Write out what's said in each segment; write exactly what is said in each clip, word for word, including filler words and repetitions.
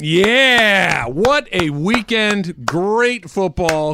Yeah, what a weekend. Great football.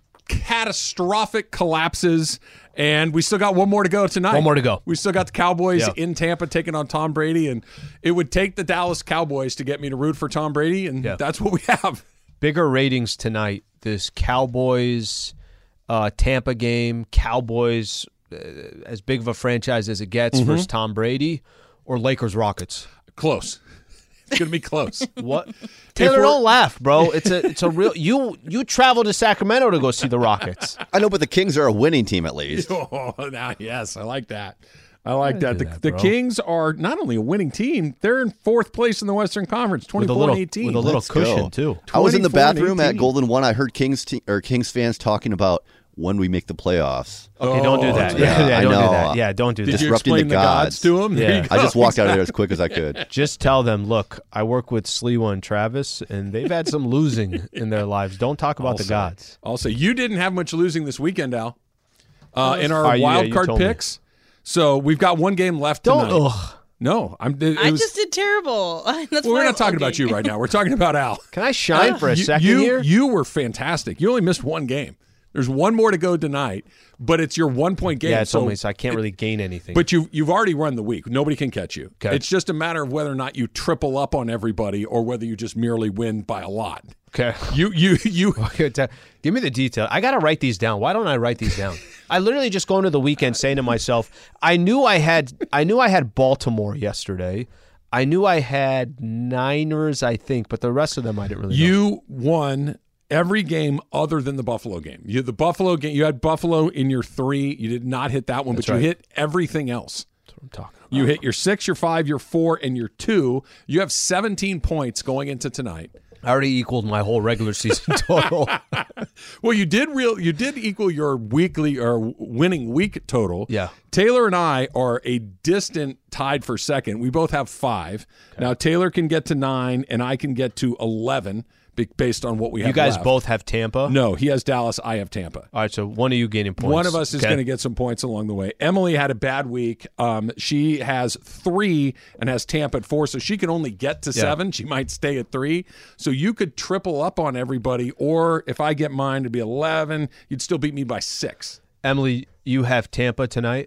Catastrophic collapses. And we still got one more to go tonight. One more to go. We still got the Cowboys yeah. in Tampa taking on Tom Brady. And it would take the Dallas Cowboys to get me to root for Tom Brady. And yeah. that's what we have. Bigger ratings tonight. This Cowboys uh, Tampa game. Cowboys, uh, as big of a franchise as it gets mm-hmm. versus Tom Brady. Or Lakers Rockets. Close. It's gonna be close. What? Taylor, don't laugh, bro. It's a it's a real. You you travel to Sacramento to go see the Rockets. I know, but the Kings are a winning team at least. Oh, now, yes, I like that. I like I that. The, that the Kings are not only a winning team; they're in fourth place in the Western Conference, twenty-four and eighteen, with a little Let's cushion go. too. I was in the bathroom at Golden One. I heard Kings te- or Kings fans talking about when we make the playoffs. Okay, don't do that. Yeah, yeah, yeah I don't know. do that. Yeah, don't do Did that. you Disrupting explain the the gods. gods to them? Yeah. I just walked out of there as quick as I could. Just tell them, look, I work with Sliwa and Travis, and they've had some losing in their lives. Don't talk about I'll the say, gods. Also, you didn't have much losing this weekend, Al, uh, in our Oh, yeah, wild you card told me. picks. So we've got one game left Don't. tonight. Ugh. No, I'm. It I was, just did terrible. That's well, why we're I'm- not talking okay. about you right now. We're talking about Al. Can I shine for a you, second you, here? You were fantastic. You only missed one game. There's one more to go tonight, but it's your one-point game. yeah, it's so only so I can't it, really gain anything. But you, you've already run the week. Nobody can catch you. Okay. It's just a matter of whether or not you triple up on everybody or whether you just merely win by a lot. okay. You, you, you. Okay, t- give me the detail. I got to write these down. Why don't I write these down? I literally just go into the weekend saying to myself, I knew I had I knew I had Baltimore yesterday. I knew I had Niners, I think, but the rest of them I didn't really know. You won every game other than the Buffalo game. You the Buffalo game. You had Buffalo in your three. You did not hit that one, That's but right. you hit everything else. That's what I'm talking about. You hit your six, your five, your four, and your two. You have seventeen points going into tonight. I already equaled my whole regular season total. Well, you did real. You did equal your weekly or winning week total. Yeah. Taylor and I are a distant tied for second. We both have five. Okay. Now Taylor can get to nine, and I can get to eleven based on what we have. You guys left. both have Tampa? No, he has Dallas. I have Tampa. All right, so one of you gaining points. One of us is Okay. going to get some points along the way. Emily had a bad week. Um, she has three and has Tampa at four, so she can only get to Yeah. seven. She might stay at three. So you could triple up on everybody, or if I get mine, it'd be eleven. You'd still beat me by six. Emily, you have Tampa tonight?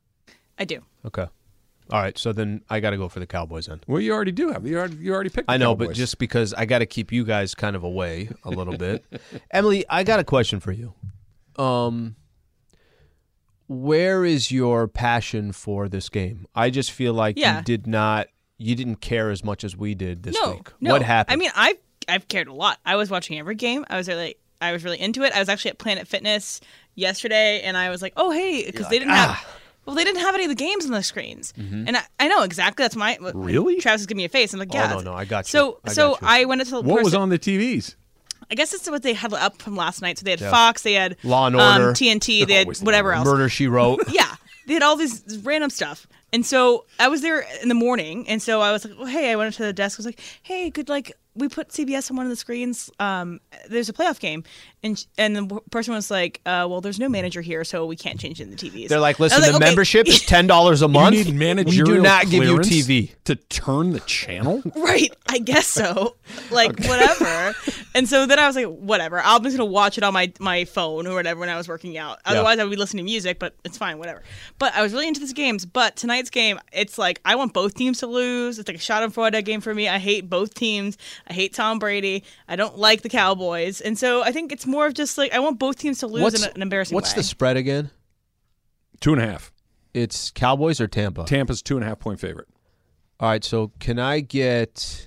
I do. Okay. All right, so then I got to go for the Cowboys then. Well, you already do have. You already, you already picked the I know, Cowboys. but just because I got to keep you guys kind of away a little bit. Emily, I got a question for you. Um, where is your passion for this game? I just feel like Yeah. you did not, you didn't care as much as we did this No, week. no. What happened? I mean, I've I've cared a lot. I was watching every game. I was really I was really into it. I was actually at Planet Fitness yesterday, and I was like, oh hey, because they didn't ah. have. Well, they didn't have any of the games on the screens, and I, I know exactly. That's my Really? Travis is giving me a face. I'm like, yeah. Oh, no, no, I got you. So, I got so you. I went into the what was person- on the T Vs? I guess it's what they had up from last night. So they had Yeah. Fox, they had Law and um, Order. T N T, they had Always Law whatever and else. Murder, She Wrote. Yeah, they had all these random stuff, and so I was there in the morning, and so I was like, well, hey, I went up to the desk. I was like, hey, could like we put C B S on one of the screens? Um, there's a playoff game, and and the person was like, uh, well, there's no manager here, so we can't change it in the T Vs. They're like, I was listen, the okay. membership is ten dollars a month. You need managerial We do not give you clearance T V. to turn the channel. Right, I guess so. Like whatever. And so then I was like, whatever. I'm just gonna watch it on my, my phone or whatever when I was working out. Otherwise, I would be listening to music, but it's fine, whatever. But I was really into these games. But tonight's game, it's like I want both teams to lose. It's like a shot on Florida game for me. I hate both teams. I hate Tom Brady. I don't like the Cowboys, and so I think it's more of just like I want both teams to lose What's, in an embarrassing what's way. the spread again? Two and a half. It's Cowboys or Tampa? Tampa's two and a half point favorite. All right, so can I get...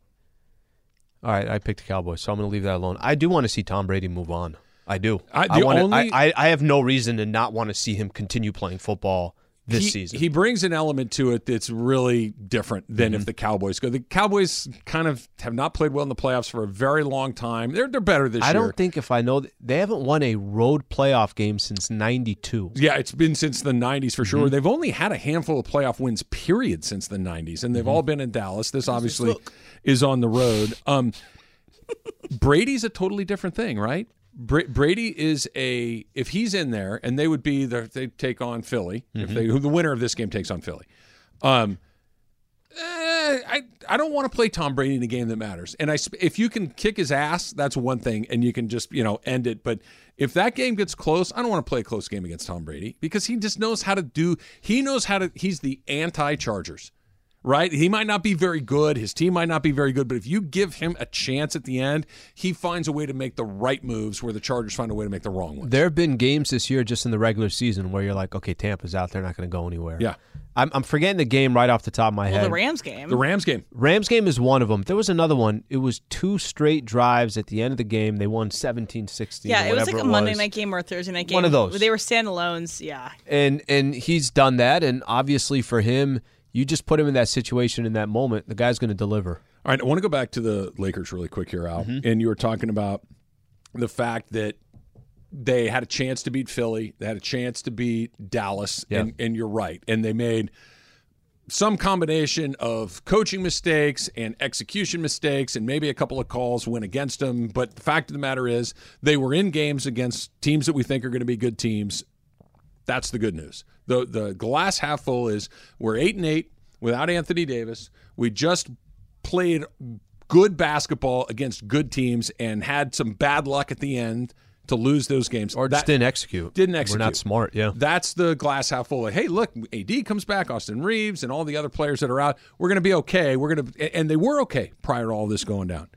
All right, I picked the Cowboys, so I'm going to leave that alone. I do want to see Tom Brady move on. I do. I- I, the wanna, only- I, I, I have no reason to not want to see him continue playing football this he, season. He brings an element to it that's really different than Mm-hmm. if the Cowboys go. The Cowboys kind of have not played well in the playoffs for a very long time. They're they're better this I year. don't think if I know... Th- they haven't won a road playoff game since ninety-two. Yeah, it's been since the nineties for sure. They've only had a handful of playoff wins, period, since the nineties, and they've all been in Dallas. This obviously is on the road. Um, Brady's a totally different thing, right? Bra- Brady is a if he's in there, and they would be the they take on Philly if they who the winner of this game takes on Philly. Um, Eh, I I don't want to play Tom Brady in a game that matters. And I if you can kick his ass, that's one thing, and you can just you know end it. But if that game gets close, I don't want to play a close game against Tom Brady because he just knows how to do. He knows how to. He's the anti-Chargers, right? He might not be very good. His team might not be very good. But if you give him a chance at the end, he finds a way to make the right moves where the Chargers find a way to make the wrong ones. There have been games this year just in the regular season where you're like, okay, Tampa's out. They're not going to go anywhere. Yeah. I'm, I'm forgetting the game right off the top of my well, head. the Rams game. The Rams game. Rams game is one of them. There was another one. It was two straight drives at the end of the game. They won seventeen sixteen. Yeah, it was like a Monday was. night game or a Thursday night game. One of those. They were standalones, yeah. And and he's done that, and obviously for him, you just put him in that situation in that moment, the guy's going to deliver. All right, I want to go back to the Lakers really quick here, Al. Mm-hmm. And you were talking about the fact that they had a chance to beat Philly. They had a chance to beat Dallas, yeah. and, and you're right. And they made some combination of coaching mistakes and execution mistakes and maybe a couple of calls went against them. But the fact of the matter is they were in games against teams that we think are going to be good teams. That's the good news. The the glass half full is we're eight and eight without Anthony Davis. We just played good basketball against good teams and had some bad luck at the end to lose those games. Or just that, didn't execute. Didn't execute. We're not smart, yeah. That's the glass half full. Like, hey, look, A D comes back, Austin Reeves, and all the other players that are out. We're going to be okay. We're going to, and they were okay prior to all this going down.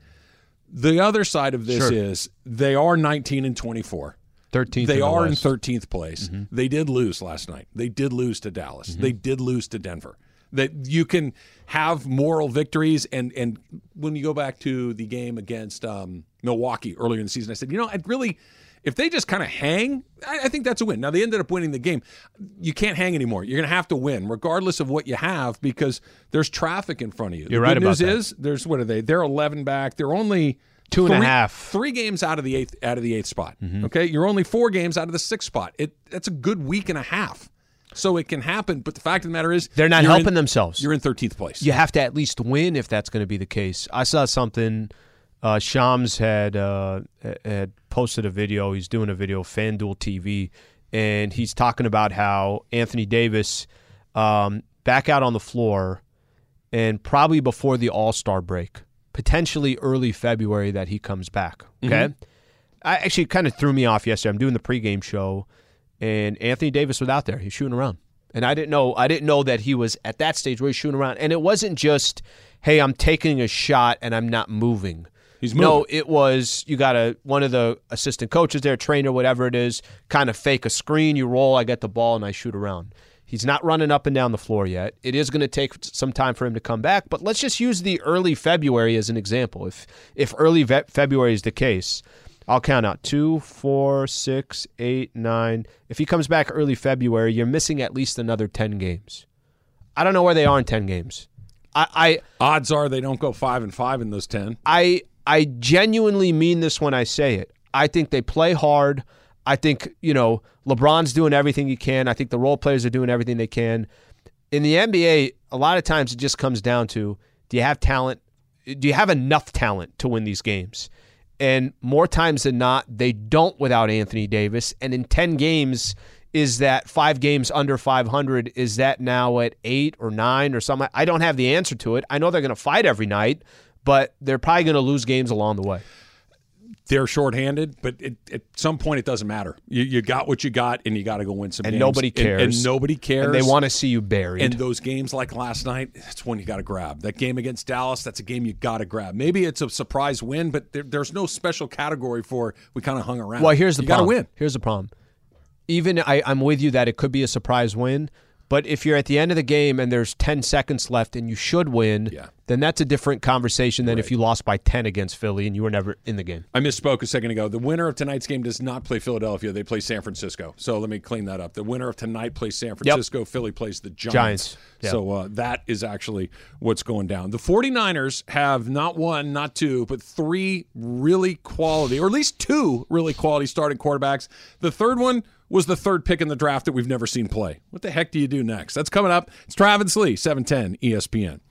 The other side of this sure. is they are nineteen and twenty-four. thirteenth They in the are West. in thirteenth place. Mm-hmm. They did lose last night. They did lose to Dallas. Mm-hmm. They did lose to Denver. That you can have moral victories, and and when you go back to the game against um, Milwaukee earlier in the season, I said, you know, I'd really, if they just kind of hang, I, I think that's a win. Now, they ended up winning the game. You can't hang anymore. You're going to have to win, regardless of what you have, because there's traffic in front of you. You're the right good about news that. is, there's, what are they? They're eleven back. They're only Two and three, a half. Three games out of the eighth out of the eighth spot. Mm-hmm. Okay? You're only four games out of the sixth spot. It That's a good week and a half. So it can happen, but the fact of the matter is they're not you're helping in, themselves. You're in thirteenth place. You have to at least win if that's going to be the case. I saw something. Uh, Shams had uh, had posted a video. He's doing a video, FanDuel T V, and he's talking about how Anthony Davis um, back out on the floor, and probably before the All-Star break, potentially early February that he comes back. Okay, mm-hmm. I actually kind of threw me off yesterday. I'm doing the pregame show. And Anthony Davis was out there. He's shooting around. And I didn't know I didn't know that he was at that stage where he's shooting around. And it wasn't just, hey, I'm taking a shot and I'm not moving. He's moving. No, it was you got a one of the assistant coaches there, trainer, whatever it is, kind of fake a screen, you roll, I get the ball, and I shoot around. He's not running up and down the floor yet. It is going to take some time for him to come back. But let's just use the early February as an example. If if early ve- February is the case, I'll count out two, four, six, eight, nine. If he comes back early February, you're missing at least another ten games. I don't know where they are in ten games. I, I odds are they don't go five and five in those ten. I I genuinely mean this when I say it. I think they play hard. I think, you know, LeBron's doing everything he can. I think the role players are doing everything they can. In the N B A, a lot of times it just comes down to, do you have talent? Do you have enough talent to win these games? And more times than not, they don't without Anthony Davis. And in ten games, is that five games under five hundred? Is that now at eight or nine or something? I don't have the answer to it. I know they're going to fight every night, but they're probably going to lose games along the way. They're shorthanded, but it, at some point it doesn't matter. You, you got what you got, and you got to go win some and games. Nobody cares. And, and nobody cares. And they want to see you buried. And those games like last night, that's one you got to grab. That game against Dallas, that's a game you got to grab. Maybe it's a surprise win, but there, there's no special category for we kind of hung around. Well, here's the you problem. You got to win. Here's the problem. Even I, I'm with you that it could be a surprise win, but if you're at the end of the game and there's ten seconds left and you should win, yeah. then that's a different conversation than right. if you lost by ten against Philly and you were never in the game. I misspoke a second ago. The winner of tonight's game does not play Philadelphia. They play San Francisco. So let me clean that up. The winner of tonight plays San Francisco. Yep. Philly plays the Giants. Giants. Yep. So uh, that is actually what's going down. The 49ers have not one, not two, but three really quality, or at least two really quality starting quarterbacks. The third one was the third pick in the draft that we've never seen play. What the heck do you do next? That's coming up. It's Travis Lee, seven ten E S P N.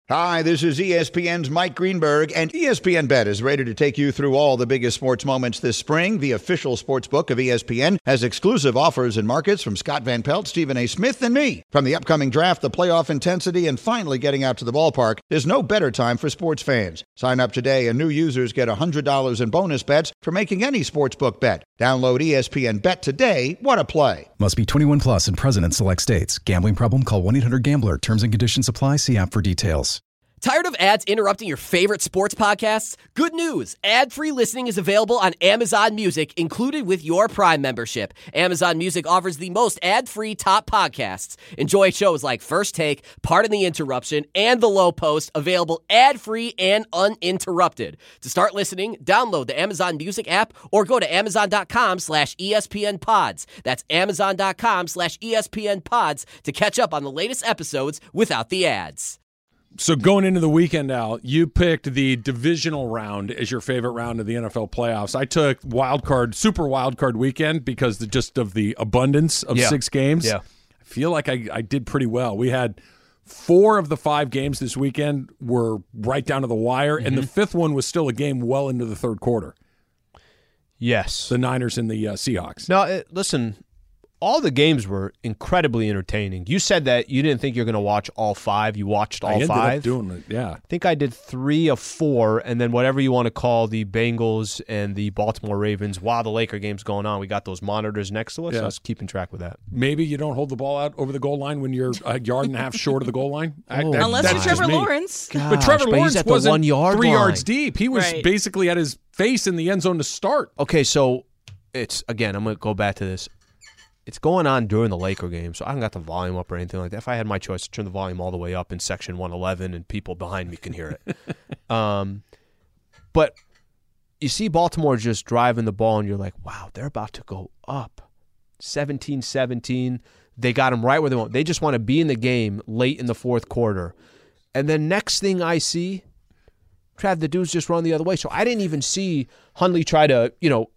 Hi, this is E S P N's Mike Greenberg, and E S P N Bet is ready to take you through all the biggest sports moments this spring. The official sports book of E S P N has exclusive offers and markets from Scott Van Pelt, Stephen A. Smith, and me. From the upcoming draft, the playoff intensity, and finally getting out to the ballpark, there's no better time for sports fans. Sign up today, and new users get one hundred dollars in bonus bets for making any sportsbook bet. Download E S P N Bet today. What a play. Must be twenty-one plus and present in select states. Gambling problem? Call one eight hundred gambler. Terms and conditions apply. See app for details. Tired of ads interrupting your favorite sports podcasts? Good news. Ad-free listening is available on Amazon Music, included with your Prime membership. Amazon Music offers the most ad-free top podcasts. Enjoy shows like First Take, Pardon the Interruption, and The Low Post, available ad-free and uninterrupted. To start listening, download the Amazon Music app or go to amazon.com slash ESPN pods. That's amazon.com slash ESPN pods to catch up on the latest episodes without the ads. So going into the weekend, Al, you picked the divisional round as your favorite round of the N F L playoffs. I took wild card, super wild card weekend because the, just of the abundance of Yeah. six games. Yeah. I feel like I, I did pretty well. We had four of the five games this weekend were right down to the wire, mm-hmm. and the fifth one was still a game well into the third quarter. Yes. The Niners and the uh, Seahawks. Now, uh, listen, all the games were incredibly entertaining. You said that you didn't think you're going to watch all five. You watched all I ended five. Up doing it, yeah. I think I did three of four, and then whatever you want to call the Bengals and the Baltimore Ravens. While the Laker game's going on, we got those monitors next to us. Yeah. So I was keeping track with that. Maybe you don't hold the ball out over the goal line when you're a yard and a half short of the goal line. I- Oh, that- Unless that's you're just Trevor me. Lawrence. Gosh, But Trevor but he's Lawrence at the wasn't one-yard three line. yards deep. He was Right. basically at his face in the end zone to start. Okay, so it's again. I'm going to go back to this. It's going on during the Laker game, so I haven't got the volume up or anything like that. If I had my choice, to turn the volume all the way up in section one eleven, and people behind me can hear it. um, but you see Baltimore just driving the ball, and you're like, wow, they're about to go up. seventeen seventeen. They got them right where they want. They just want to be in the game late in the fourth quarter. And then next thing I see, Trav, the dudes just run the other way. So I didn't even see Hundley try to, you know,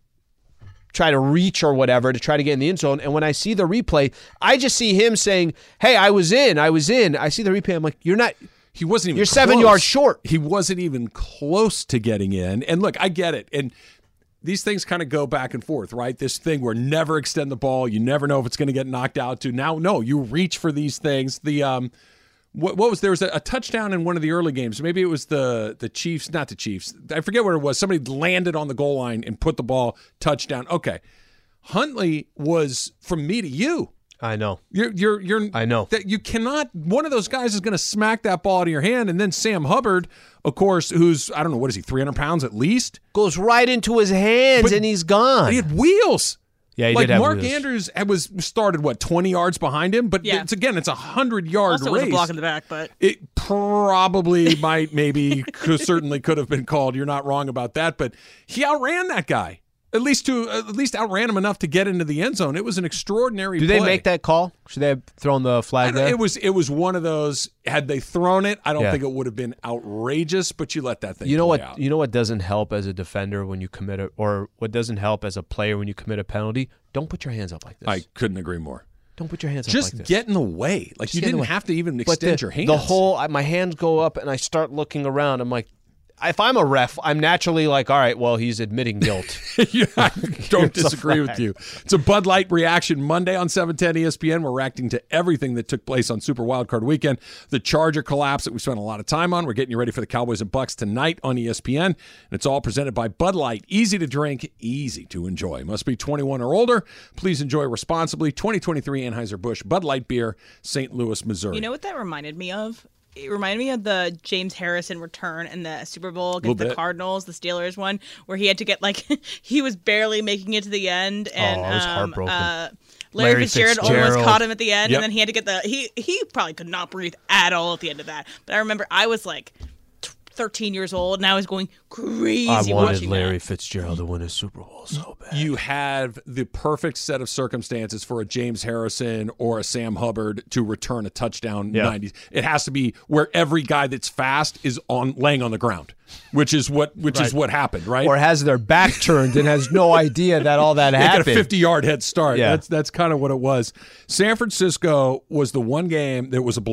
try to reach or whatever to try to get in the end zone. And when I see the replay, I just see him saying, hey, I was in, I was in. I see the replay. I'm like, you're not. He wasn't even You're close. seven yards short. He wasn't even close to getting in. And look, I get it. And these things kind of go back and forth, right? This thing where never extend the ball. You never know if it's going to get knocked out to. Now, no, you reach for these things. The um, what, what was there was a, a touchdown in one of the early games. Maybe it was the the Chiefs, not the Chiefs. I forget what it was. Somebody landed on the goal line and put the ball touchdown. Okay, Huntley was from me to you. I know. You're, you're, you're. I know. That you cannot. One of those guys is going to smack that ball out of your hand, and then Sam Hubbard, of course, who's I don't know what is he, three hundred pounds at least, Goes right into his hands, But- and he's gone. he had wheels. Yeah, he like did have Mark wheels. Andrews had- was started what twenty yards behind him, but Yeah. it's again it's a hundred yard Also, it race. was a block in the back, but It probably might, maybe, could, certainly could have been called. You're not wrong about that, but he outran that guy. At least to at least outran him enough to get into the end zone. It was an extraordinary. Do they play. make that call? Should they have thrown the I flag don't- there? It was it was one of those. Had they thrown it, I don't Yeah. think it would have been outrageous. But you let that thing. You know play what? Out. You know what doesn't help as a defender when you commit a, or what doesn't help as a player when you commit a penalty? Don't put your hands up like this. I couldn't agree more. Don't put your hands up Just like this. get in the way. Like Just you get in the didn't way. have to even But extend the, your hands. The whole, I, my hands go up and I start looking around. I'm like, if I'm a ref, I'm naturally like, all right, well, he's admitting guilt. Yeah, I don't Here's a disagree with flag. you. It's a Bud Light reaction Monday on seven ten E S P N. We're reacting to everything that took place on Super Wildcard Weekend. The Charger collapse that we spent a lot of time on. We're getting you ready for the Cowboys and Bucks tonight on E S P N. And it's all presented by Bud Light. Easy to drink, easy to enjoy. Must be twenty-one or older. Please enjoy responsibly. twenty twenty-three Anheuser-Busch Bud Light Beer, Saint Louis, Missouri. you know what that reminded me of? It reminded me of the James Harrison return in the Super Bowl Little against the bit. Cardinals, the Steelers one, where he had to get like he was barely making it to the end, and Oh, I was um, heartbroken. uh, Larry, Larry Fitzgerald, Fitzgerald. almost caught him at the end, Yep. and then he had to get the he he probably could not breathe at all at the end of that. But I remember I was like thirteen years old, and I was going crazy I wanted watching Larry that. Fitzgerald to win a Super Bowl so bad. You have the perfect set of circumstances for a James Harrison or a Sam Hubbard to return a touchdown Yeah. nineties. It has to be where every guy that's fast is on laying on the ground, which is what which is Right. what happened, right? Or has their back turned and has no idea that all that they happened. got a fifty-yard head start. Yeah. That's that's kind of what it was. San Francisco was the one game that was a blowout.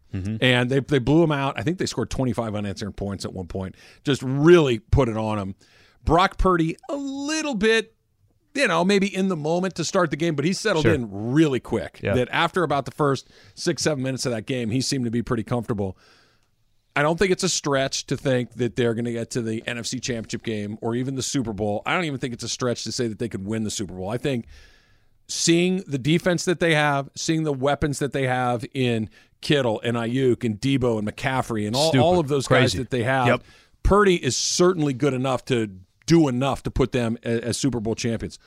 Mm-hmm. And they they blew them out. I think they scored twenty-five unanswered points at one point. Just really put it on them. Brock Purdy, a little bit, you know, maybe in the moment to start the game, but he settled Sure. in really quick. Yeah. That after about the first six, seven minutes of that game, he seemed to be pretty comfortable. I don't think it's a stretch to think that they're going to get to the N F C Championship game or even the Super Bowl. I don't even think it's a stretch to say that they could win the Super Bowl. I think seeing the defense that they have, seeing the weapons that they have in Kittle and Ayuk and Debo and McCaffrey and all, all of those Crazy. guys that they have, Yep. Purdy is certainly good enough to do enough to put them as, as Super Bowl champions.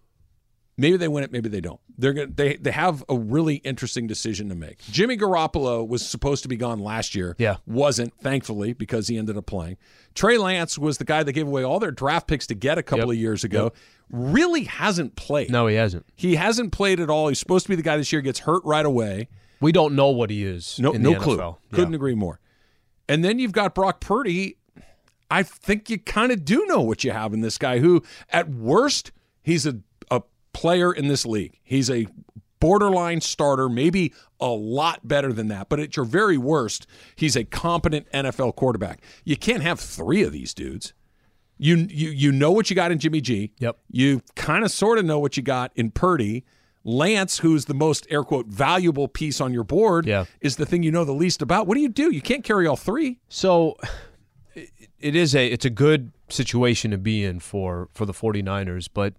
Maybe they win it, maybe they don't. They're gonna, they they have a really interesting decision to make. Jimmy Garoppolo was supposed to be gone last year. Yeah. Wasn't, thankfully, because he ended up playing. Trey Lance was the guy that gave away all their draft picks to get a couple Yep. of years ago. Yep. Really hasn't played. No, he hasn't. He hasn't played at all. He's supposed to be the guy this year, gets hurt right away. We don't know what he is. No, in no the clue. N F L. Couldn't Yeah. agree more. And then you've got Brock Purdy. I think you kind of do know what you have in this guy who, at worst, he's a, a player in this league. He's a borderline starter, maybe a lot better than that. But at your very worst, he's a competent N F L quarterback. You can't have three of these dudes. You you you know what you got in Jimmy G. Yep. You kind of sort of know what you got in Purdy. Lance, who's the most, air quote, valuable piece on your board, Yeah. is the thing you know the least about. What do you do? You can't carry all three. So it- it is a it's a good situation to be in for, for the 49ers, but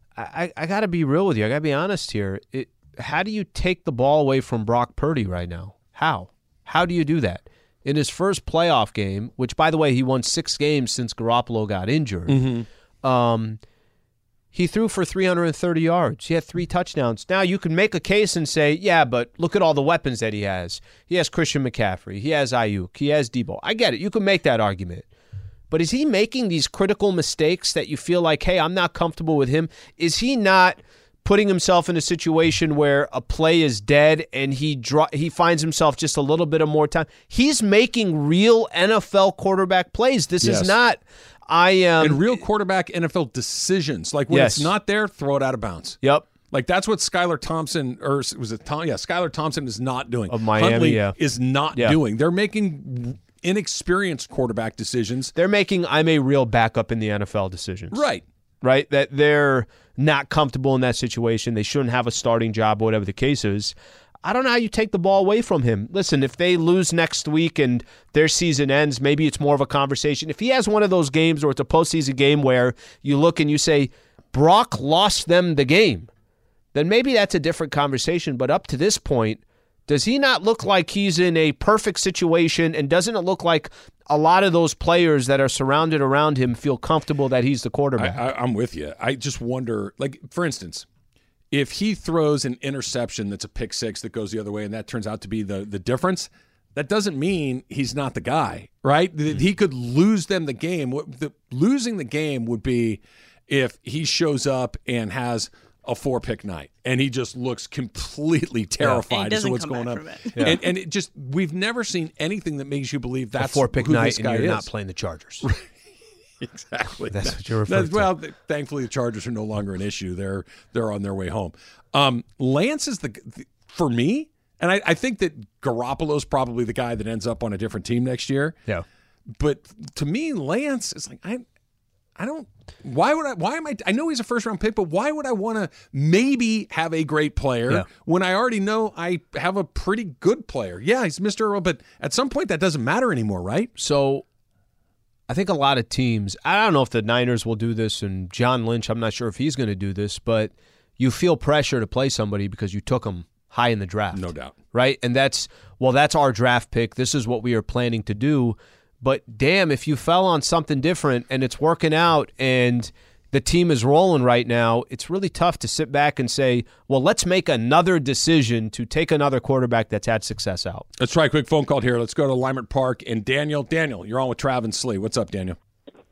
I, I got to be real with you. I got to be honest here. It, how do you take the ball away from Brock Purdy right now? How? How do you do that? In his first playoff game, which, by the way, he won six games since Garoppolo got injured, Mm-hmm. um, he threw for three hundred thirty yards. He had three touchdowns. Now, you can make a case and say, yeah, but look at all the weapons that he has. He has Christian McCaffrey. He has Ayuk. He has Debo. I get it. You can make that argument. But is he making these critical mistakes that you feel like, hey, I'm not comfortable with him? Is he not putting himself in a situation where a play is dead and he draw, he finds himself just a little bit of more time? He's making real N F L quarterback plays. This Yes. is not I am And real quarterback N F L decisions. Like when Yes. it's not there, throw it out of bounds. Yep. Like that's what Skylar Thompson, or was it Tom? Yeah, Skylar Thompson is not doing. Of Miami, Huntley yeah. is not Yeah. doing. They're making inexperienced quarterback decisions. They're making I'm a real backup in the N F L decisions. Right. Right? That they're not comfortable in that situation. They shouldn't have a starting job or whatever the case is. I don't know how you take the ball away from him. Listen, if they lose next week and their season ends, maybe it's more of a conversation. If he has one of those games or it's a postseason game where you look and you say, Brock lost them the game, then maybe that's a different conversation. But up to this point, does he not look like he's in a perfect situation, and doesn't it look like a lot of those players that are surrounded around him feel comfortable that he's the quarterback? I, I, I'm with you. I just wonder, like, for instance, if he throws an interception that's a pick six that goes the other way and that turns out to be the, the difference, that doesn't mean he's not the guy, right? Mm-hmm. He could lose them the game. What the, losing the game would be if he shows up and has a four-pick night, and he just looks completely terrified yeah. as to what's going on. Yeah. And, and it just we've never seen anything that makes you believe that's a four-pick who night, this and guy you're is. not playing the Chargers. Exactly. That's what you're referring to. Well, thankfully, the Chargers are no longer an issue. They're they're on their way home. Um, Lance is the, the for me, and I, I think that Garoppolo's probably the guy that ends up on a different team next year. Yeah. But to me, Lance is like I. I don't. Why would I? Why am I? I know he's a first round pick, but why would I want to maybe have a great player Yeah. when I already know I have a pretty good player? Yeah, he's Mister Earl, but at some point that doesn't matter anymore, right? So I think a lot of teams, I don't know if the Niners will do this, and John Lynch, I'm not sure if he's going to do this, but you feel pressure to play somebody because you took them high in the draft. No doubt. Right? And that's, well, that's our draft pick. This is what we are planning to do. But damn, if you fell on something different and it's working out and the team is rolling right now, it's really tough to sit back and say, well, let's make another decision to take another quarterback that's had success out. Let's try a quick phone call here. Let's go to Lymert Park and Daniel. Daniel, you're on with Trav and Slee. What's up, Daniel?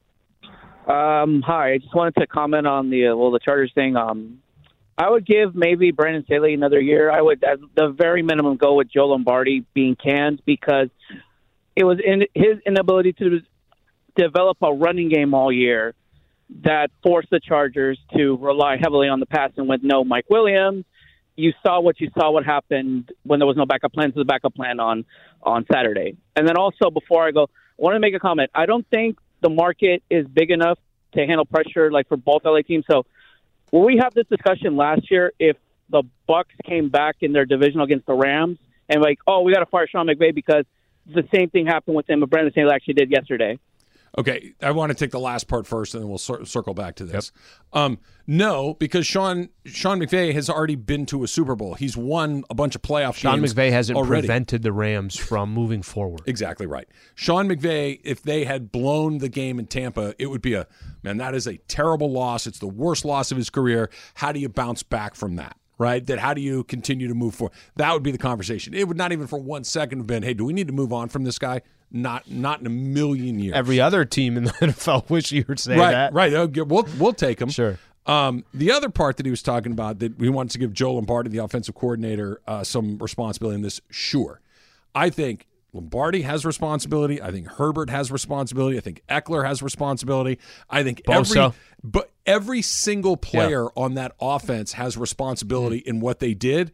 Um, hi. I just wanted to comment on the uh, well, the Chargers thing. Um, I would give maybe Brandon Staley another year. I would, at the very minimum, go with Joe Lombardi being canned because it was in his inability to develop a running game all year that forced the Chargers to rely heavily on the passing with no Mike Williams. you saw what you saw what happened when there was no backup plan to the backup plan on, on Saturday. And then also, before I go, I want to make a comment. I don't think the market is big enough to handle pressure like for both L A teams. So when we had this discussion last year, if the Bucks came back in their division against the Rams and like, oh, we got to fire Sean McVay because the same thing happened with him, but Brandon Staley actually did yesterday. Okay, I want to take the last part first, and then we'll cir- circle back to this. Yep. Um, no, because Sean Sean McVay has already been to a Super Bowl. He's won a bunch of playoff Sean games. Sean McVay hasn't already. prevented the Rams from moving forward. Exactly right. Sean McVay, if they had blown the game in Tampa, it would be a, man, that is a terrible loss. It's the worst loss of his career. How do you bounce back from that? Right? That how do you continue to move forward? That would be the conversation. It would not even for one second have been, hey, do we need to move on from this guy? Not not in a million years. Every other team in the N F L wish you would say right, that. Right, right. We'll, we'll take him. Sure. Um, the other part that he was talking about, that we wanted to give Joe Lombardi, the offensive coordinator, uh, some responsibility in this, sure. I think Lombardi has responsibility. I think Herbert has responsibility. I think Eckler has responsibility. I think Bosa. every but every single player yeah. on that offense has responsibility mm-hmm. in what they did.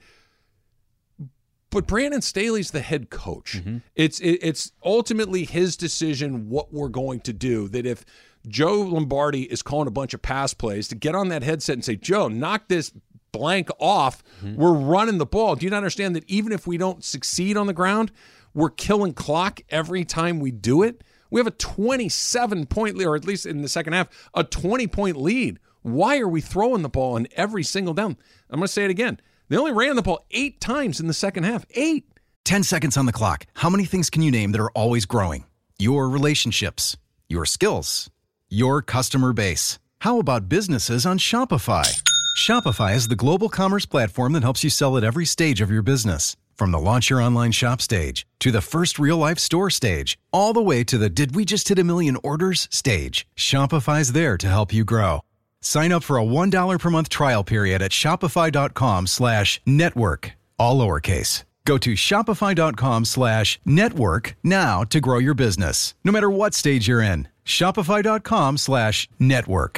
But Brandon Staley's the head coach. Mm-hmm. It's it, it's ultimately his decision what we're going to do. That if Joe Lombardi is calling a bunch of pass plays, to get on that headset and say, Joe, knock this blank off. Mm-hmm. We're running the ball. Do you not understand that even if we don't succeed on the ground, we're killing clock every time we do it? We have a twenty-seven point lead, or at least in the second half, a twenty-point lead. Why are we throwing the ball in every single down? I'm going to say it again. They only ran the ball eight times in the second half. Eight. Ten seconds on the clock. How many things can you name that are always growing? Your relationships, your skills, your customer base. How about businesses on Shopify? Shopify is the global commerce platform that helps you sell at every stage of your business. From the launch your online shop stage, to the first real-life store stage, all the way to the did we just hit a million orders stage. Shopify's there to help you grow. Sign up for a one dollar per month trial period at shopify.com slash network, all lowercase. Go to shopify.com slash network now to grow your business, no matter what stage you're in. Shopify.com slash network.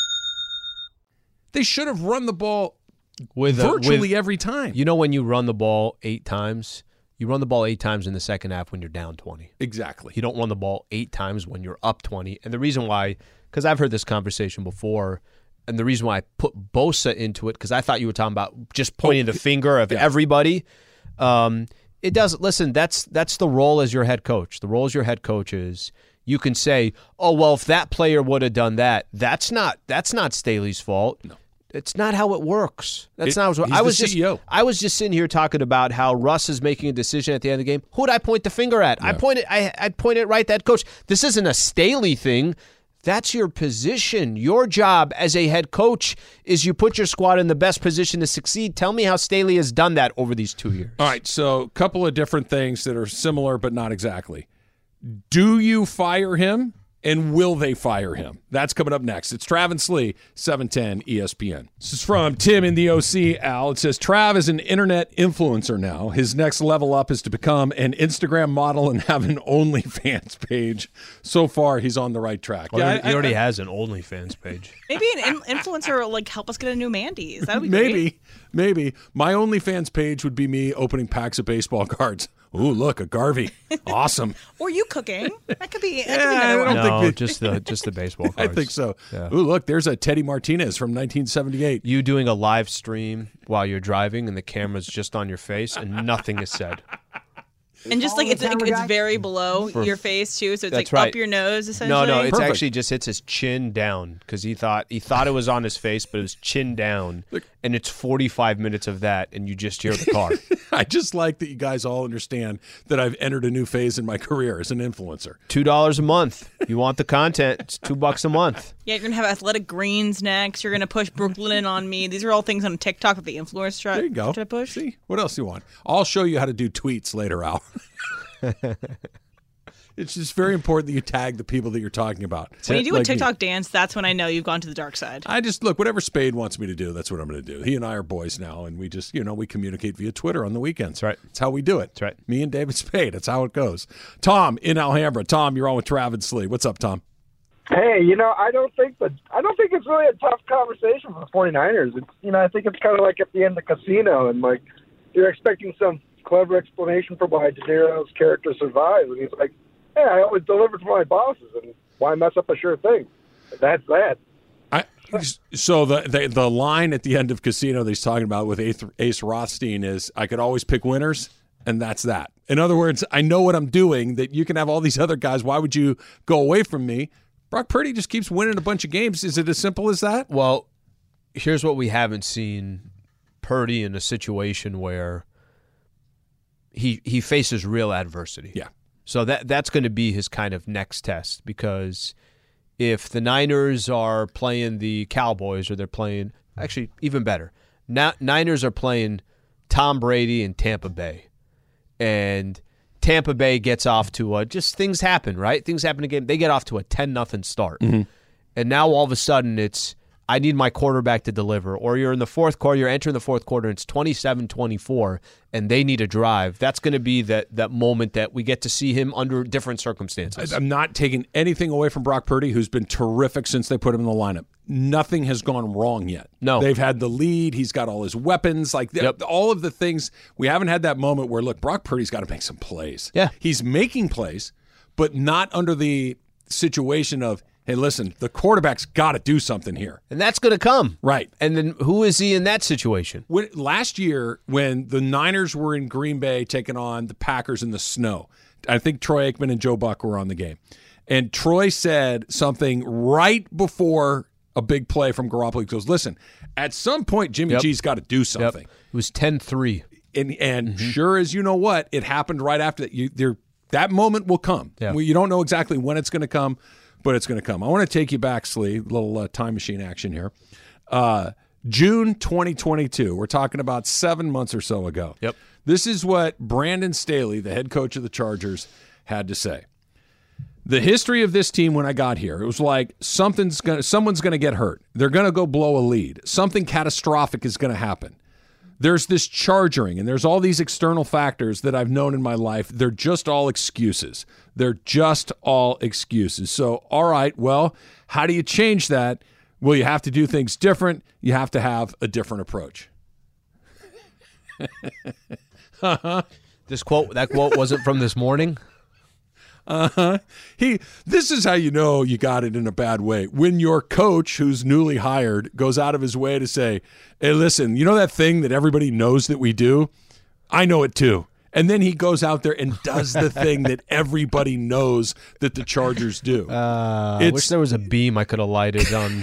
They should have run the ball with virtually with, every time. You know when you run the ball eight times? You run the ball eight times in the second half when you're down twenty. Exactly. You don't run the ball eight times when you're up twenty. And the reason why, because I've heard this conversation before, and the reason why I put Bosa into it, because I thought you were talking about just pointing oh, the finger of yeah. everybody. Um, it does. Listen, that's that's the role as your head coach. The role as your head coach is you can say, oh, well, if that player would have done that, that's not that's not Staley's fault. No. It's not how it works. That's it, not how I was the just C E O. I was just sitting here talking about how Russ is making a decision at the end of the game. Who would I point the finger at? Yeah. I pointed I I pointed right at that coach. This isn't a Staley thing. That's your position. Your job as a head coach is you put your squad in the best position to succeed. Tell me how Staley has done that over these two years. All right, so a couple of different things that are similar but not exactly. Do you fire him? And will they fire him? That's coming up next. It's Travis Lee, seven ten E S P N. This is from Tim in the O C, Al. It says, Trav is an internet influencer now. His next level up is to become an Instagram model and have an OnlyFans page. So far, he's on the right track. Well, yeah, he I, already I, has an OnlyFans page. Maybe an in- influencer will like help us get a new Mandy's. That would be maybe, great. Maybe. My OnlyFans page would be me opening packs of baseball cards. Ooh, look, a Garvey. Awesome. Or you cooking. That could be, that yeah, could be another one. No, think that, just the just the baseball cards. I think so. Yeah. Ooh, look, there's a Teddy Martinez from nineteen seventy-eight. You doing a live stream while you're driving and the camera's just on your face and nothing is said. And just like it's like, it's very below For, your face too, so it's like right. up your nose essentially. No, no, it's Perfect. actually just hits his chin down because he thought he thought it was on his face, but it was chin down. Look. And it's forty-five minutes of that, and you just hear the car. I just like that you guys all understand that I've entered a new phase in my career as an influencer. Two dollars a month. You want the content? It's two bucks a month. Yeah, you're gonna have Athletic Greens next. You're gonna push Brooklyn on me. These are all things on TikTok that the influencers try, there you go. try to push. See, what else you want? I'll show you how to do tweets later, Al. It's just very important that you tag the people that you're talking about. When you do like a TikTok me. dance, that's when I know you've gone to the dark side. I just, look, whatever Spade wants me to do, that's what I'm going to do. He and I are boys now, and we just, you know, we communicate via Twitter on the weekends. That's right. That's how we do it. That's right. Me and David Spade. That's how it goes. Tom in Alhambra. Tom, you're on with Travis Lee. What's up, Tom? Hey, you know, I don't think that I don't think it's really a tough conversation for the 49ers. It's you know, I think it's kind of like at the end of Casino, and like you're expecting some clever explanation for why De Niro's character survives, and he's like, "Hey, I always delivered for my bosses, and why mess up a sure thing?" That's that. I, so the, the the line at the end of Casino that he's talking about with Ace, Ace Rothstein is, "I could always pick winners." And that's that. In other words, I know what I'm doing, that you can have all these other guys. Why would you go away from me? Brock Purdy just keeps winning a bunch of games. Is it as simple as that? Well, here's what we haven't seen Purdy in a situation where he he faces real adversity. Yeah. So that that's going to be his kind of next test, because if the Niners are playing the Cowboys, or they're playing, actually even better, now Niners are playing Tom Brady and Tampa Bay, and Tampa Bay gets off to a, just things happen, right? Things happen in a game. They get off to a ten nothing start. Mm-hmm. And now all of a sudden it's, I need my quarterback to deliver. Or you're in the fourth quarter, you're entering the fourth quarter, and it's twenty-seven twenty-four, and they need a drive. That's going to be that that moment that we get to see him under different circumstances. I'm not taking anything away from Brock Purdy, who's been terrific since they put him in the lineup. Nothing has gone wrong yet. No. They've had the lead. He's got all his weapons. Like Yep. all of the things. We haven't had that moment where, look, Brock Purdy's got to make some plays. Yeah. He's making plays, but not under the situation of, hey, listen, the quarterback's got to do something here. And that's going to come. Right. And then who is he in that situation? When, last year, when the Niners were in Green Bay taking on the Packers in the snow, I think Troy Aikman and Joe Buck were on the game. And Troy said something right before a big play from Garoppolo. He goes, listen, at some point, Jimmy Yep. G's got to do something. Yep. It was ten three. And, and Mm-hmm. sure as you know what, it happened right after that. You, there, that moment will come. Yeah. Well, you don't know exactly when it's going to come, but it's going to come. I want to take you back, Slee, little uh, time machine action here. Uh, June twenty twenty-two. We're talking about seven months or so ago. Yep. This is what Brandon Staley, the head coach of the Chargers, had to say. The history of this team when I got here, it was like something's gonna, someone's going to get hurt. They're going to go blow a lead. Something catastrophic is going to happen. There's this chargering, and there's all these external factors that I've known in my life. They're just all excuses. They're just all excuses. So, all right, well, how do you change that? Well, you have to do things different. You have to have a different approach. This quote, that quote wasn't from this morning. Uh-huh. He this is how you know you got it in a bad way. When your coach, who's newly hired, goes out of his way to say, hey, listen, you know that thing that everybody knows that we do? I know it too. And then he goes out there and does the thing that everybody knows that the Chargers do. Uh, I wish there was a beam I could have lighted on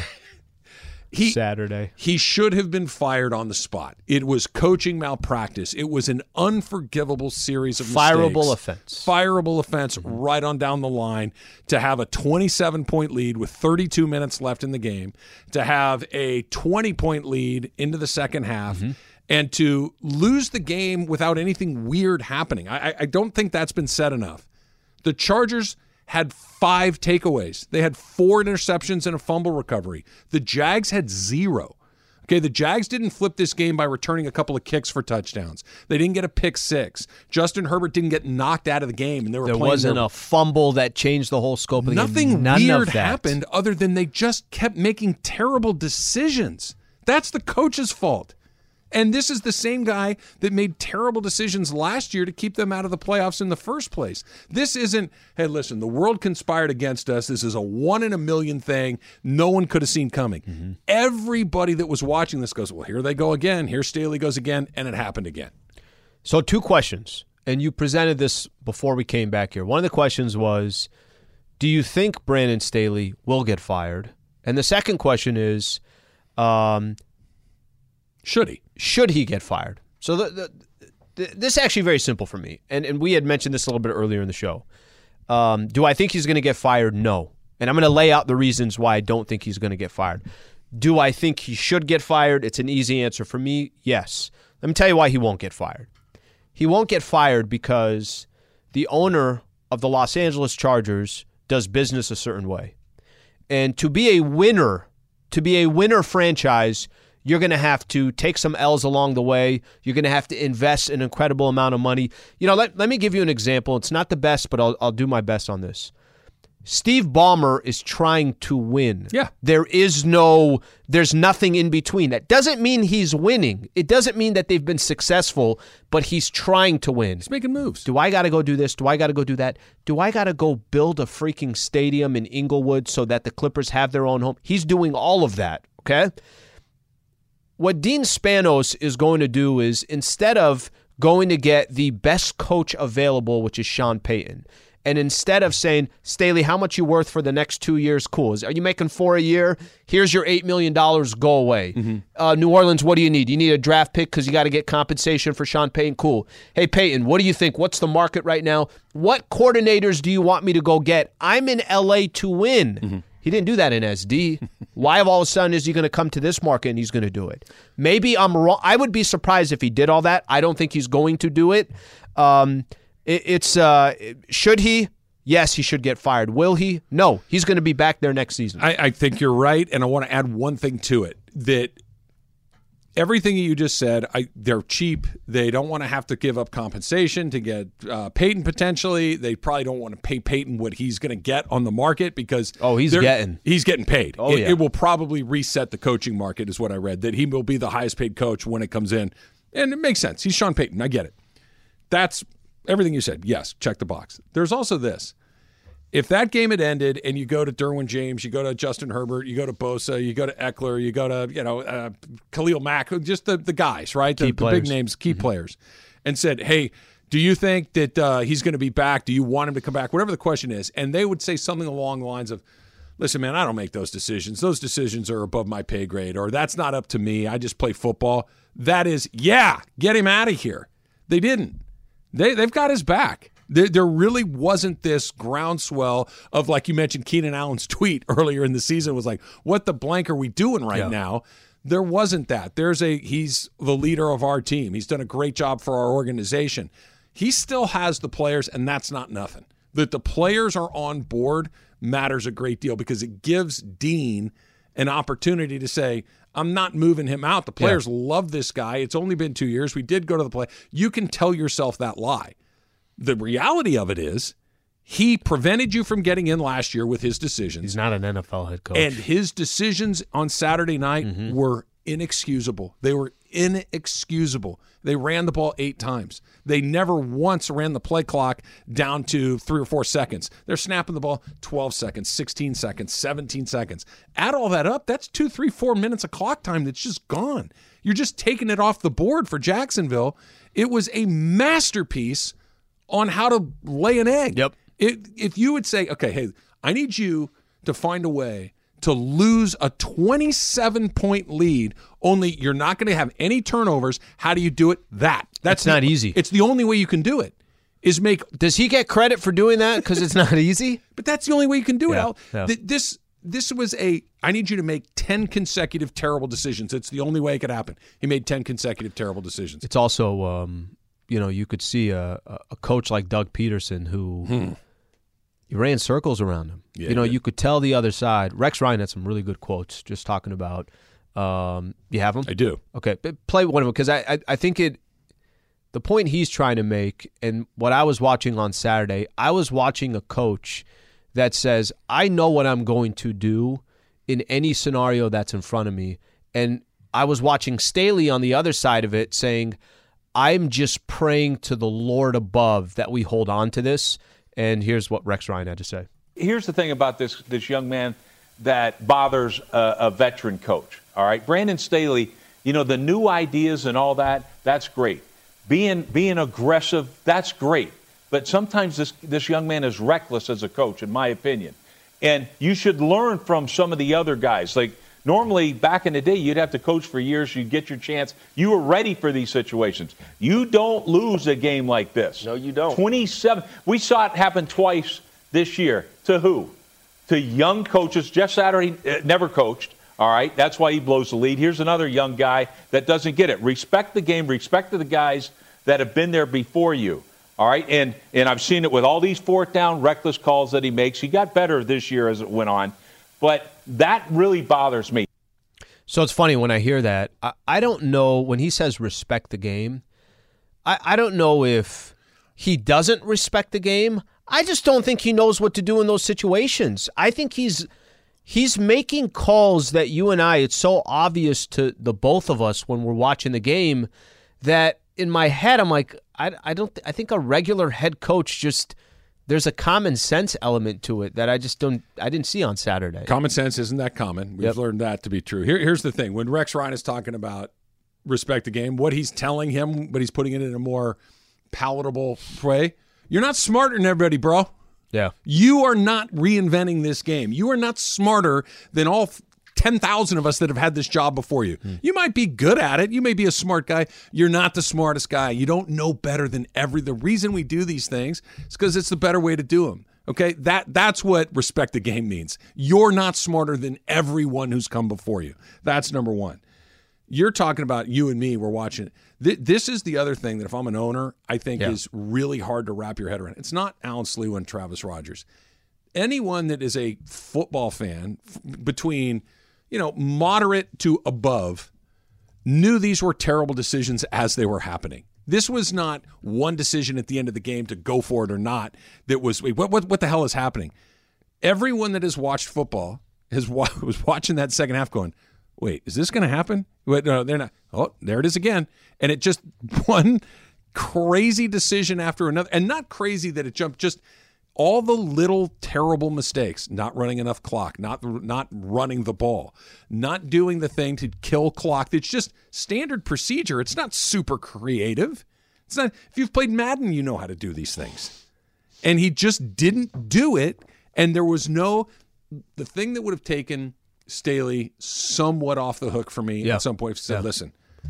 he, Saturday. He should have been fired on the spot. It was coaching malpractice. It was an unforgivable series of mistakes. Fireable offense. Fireable offense mm-hmm. right on down the line. To have a twenty-seven point lead with thirty-two minutes left in the game, to have a twenty point lead into the second half, mm-hmm. and to lose the game without anything weird happening. I, I don't think that's been said enough. The Chargers had five takeaways. They had four interceptions and a fumble recovery. The Jags had zero. Okay, the Jags didn't flip this game by returning a couple of kicks for touchdowns. They didn't get a pick six. Justin Herbert didn't get knocked out of the game, and they were there playing wasn't their... a fumble that changed the whole scope of the Nothing game. Nothing weird happened other than they just kept making terrible decisions. That's the coach's fault. And this is the same guy that made terrible decisions last year to keep them out of the playoffs in the first place. This isn't, hey, listen, the world conspired against us. This is a one in a million thing no one could have seen coming. Mm-hmm. Everybody that was watching this goes, well, here they go again. Here Staley goes again, and it happened again. So two questions, and you presented this before we came back here. One of the questions was, do you think Brandon Staley will get fired? And the second question is, um, should he? Should he get fired? So the, the, the, this is actually very simple for me, and, and we had mentioned this a little bit earlier in the show. Um, do I think he's going to get fired? No. And I'm going to lay out the reasons why I don't think he's going to get fired. Do I think he should get fired? It's an easy answer for me, yes. Let me tell you why he won't get fired. He won't get fired because the owner of the Los Angeles Chargers does business a certain way. And to be a winner, to be a winner franchise, you're going to have to take some L's along the way. You're going to have to invest an incredible amount of money. You know, let, let me give you an example. It's not the best, but I'll, I'll do my best on this. Steve Ballmer is trying to win. Yeah. There is no, there's nothing in between. That doesn't mean he's winning. It doesn't mean that they've been successful, but he's trying to win. He's making moves. Do I got to go do this? Do I got to go do that? Do I got to go build a freaking stadium in Inglewood so that the Clippers have their own home? He's doing all of that, okay? What Dean Spanos is going to do is, instead of going to get the best coach available, which is Sean Payton, and instead of saying, Staley, how much you worth for the next two years? Cool. Are you making four a year? Here's your eight million dollars. Go away. Mm-hmm. Uh, New Orleans, what do you need? You need a draft pick because you got to get compensation for Sean Payton? Cool. Hey, Payton, what do you think? What's the market right now? What coordinators do you want me to go get? I'm in L A to win. Mm-hmm. He didn't do that in S D. Why all of a sudden is he going to come to this market and he's going to do it? Maybe I'm wrong. I would be surprised if he did all that. I don't think he's going to do it. Um It, it's uh, should he? Yes, he should get fired. Will he? No, he's going to be back there next season. I, I think you're right, and I want to add one thing to it. That everything you just said, I, they're cheap. They don't want to have to give up compensation to get uh, Payton potentially. They probably don't want to pay Payton what he's going to get on the market because oh, he's getting he's getting paid. Oh, it, yeah. It will probably reset the coaching market, is what I read. That he will be the highest paid coach when it comes in, and it makes sense. He's Sean Payton. I get it. That's everything you said. Yes, check the box. There's also this. If that game had ended and you go to Derwin James, you go to Justin Herbert, you go to Bosa, you go to Eckler, you go to, you know, uh, Khalil Mack, just the, the guys, right? The, the big names, key mm-hmm. players, and said, hey, do you think that uh, he's going to be back? Do you want him to come back? Whatever the question is. And they would say something along the lines of, listen, man, I don't make those decisions. Those decisions are above my pay grade, or that's not up to me. I just play football. That is, yeah, get him out of here. They didn't. They, they've got his back. There, there really wasn't this groundswell of, like you mentioned, Keenan Allen's tweet earlier in the season was like, what the blank are we doing right yeah. now? There wasn't that. There's a he's the leader of our team. He's done a great job for our organization. He still has the players, and that's not nothing. That the players are on board matters a great deal because it gives Dean an opportunity to say, I'm not moving him out. The players yeah. love this guy. It's only been two years. We did go to the play. You can tell yourself that lie. The reality of it is he prevented you from getting in last year with his decisions. He's not an N F L head coach. And his decisions on Saturday night mm-hmm. were inexcusable. They were inexcusable. They ran the ball eight times. They never once ran the play clock down to three or four seconds. They're snapping the ball twelve seconds, sixteen seconds, seventeen seconds. Add all that up, that's two, three, four minutes of clock time that's just gone. You're just taking it off the board for Jacksonville. It was a masterpiece on how to lay an egg. Yep. It, if you would say, okay, hey, I need you to find a way to lose a twenty-seven point lead, only you're not going to have any turnovers. How do you do it? That. That's the, not the, easy. It's the only way you can do it is make. Does he get credit for doing that because it's not easy? But that's the only way you can do it, yeah, Al. Yeah. This, this was a, I need you to make ten consecutive terrible decisions. It's the only way it could happen. He made ten consecutive terrible decisions. It's also, um, you know, you could see a, a coach like Doug Peterson who hmm. you ran circles around him. Yeah, you know, yeah. you could tell the other side. Rex Ryan had some really good quotes just talking about, um, you have them? I do. Okay, play one of them because I, I, I think it, the point he's trying to make and what I was watching on Saturday, I was watching a coach that says, I know what I'm going to do in any scenario that's in front of me. And I was watching Staley on the other side of it saying, I'm just praying to the Lord above that we hold on to this. And here's what Rex Ryan had to say. Here's the thing about this this young man that bothers a, a veteran coach. All right, Brandon Staley, you know, the new ideas and all that, that's great. Being being aggressive, that's great. But sometimes this this young man is reckless as a coach, in my opinion. And you should learn from some of the other guys. Like, normally, back in the day, you'd have to coach for years. You'd get your chance. You were ready for these situations. You don't lose a game like this. No, you don't. twenty-seven. We saw it happen twice this year. To who? To young coaches. Jeff Saturday uh, never coached. All right, that's why he blows the lead. Here's another young guy that doesn't get it. Respect the game. Respect the guys that have been there before you. All right, and and I've seen it with all these fourth down reckless calls that he makes. He got better this year as it went on. But that really bothers me. So it's funny when I hear that. I, I don't know, when he says respect the game, I, I don't know if he doesn't respect the game. I just don't think he knows what to do in those situations. I think he's he's making calls that you and I, it's so obvious to the both of us when we're watching the game that in my head I'm like, I, I don't I think a regular head coach just there's a common sense element to it that I just don't I didn't see on Saturday. Common sense isn't that common. We've yep. learned that to be true. Here, here's the thing. When Rex Ryan is talking about respect the game, what he's telling him, but he's putting it in a more palatable way. You're not smarter than everybody, bro. Yeah. You are not reinventing this game. You are not smarter than all ten thousand of us that have had this job before you. Hmm. You might be good at it. You may be a smart guy. You're not the smartest guy. You don't know better than every. The reason we do these things is because it's the better way to do them. Okay? That That's what respect the game means. You're not smarter than everyone who's come before you. That's number one. You're talking about you and me. We're watching it. This is the other thing that if I'm an owner, I think yeah. is really hard to wrap your head around. It's not Alan Slew and Travis Rogers. Anyone that is a football fan between, you know, moderate to above knew these were terrible decisions as they were happening. This was not one decision at the end of the game to go for it or not. That was, wait, what, what, what the hell is happening? Everyone that has watched football has was watching that second half going, wait, is this going to happen? Wait, no, they're not. Oh, there it is again. And it just one crazy decision after another. And not crazy that it jumped, just all the little terrible mistakes. Not running enough clock, not not running the ball, not doing the thing to kill clock. It's just standard procedure. It's not super creative. It's not. If you've played Madden, you know how to do these things. And he just didn't do it. And there was no, the thing that would have taken Staley somewhat off the hook for me yeah. at some point said, yeah. listen,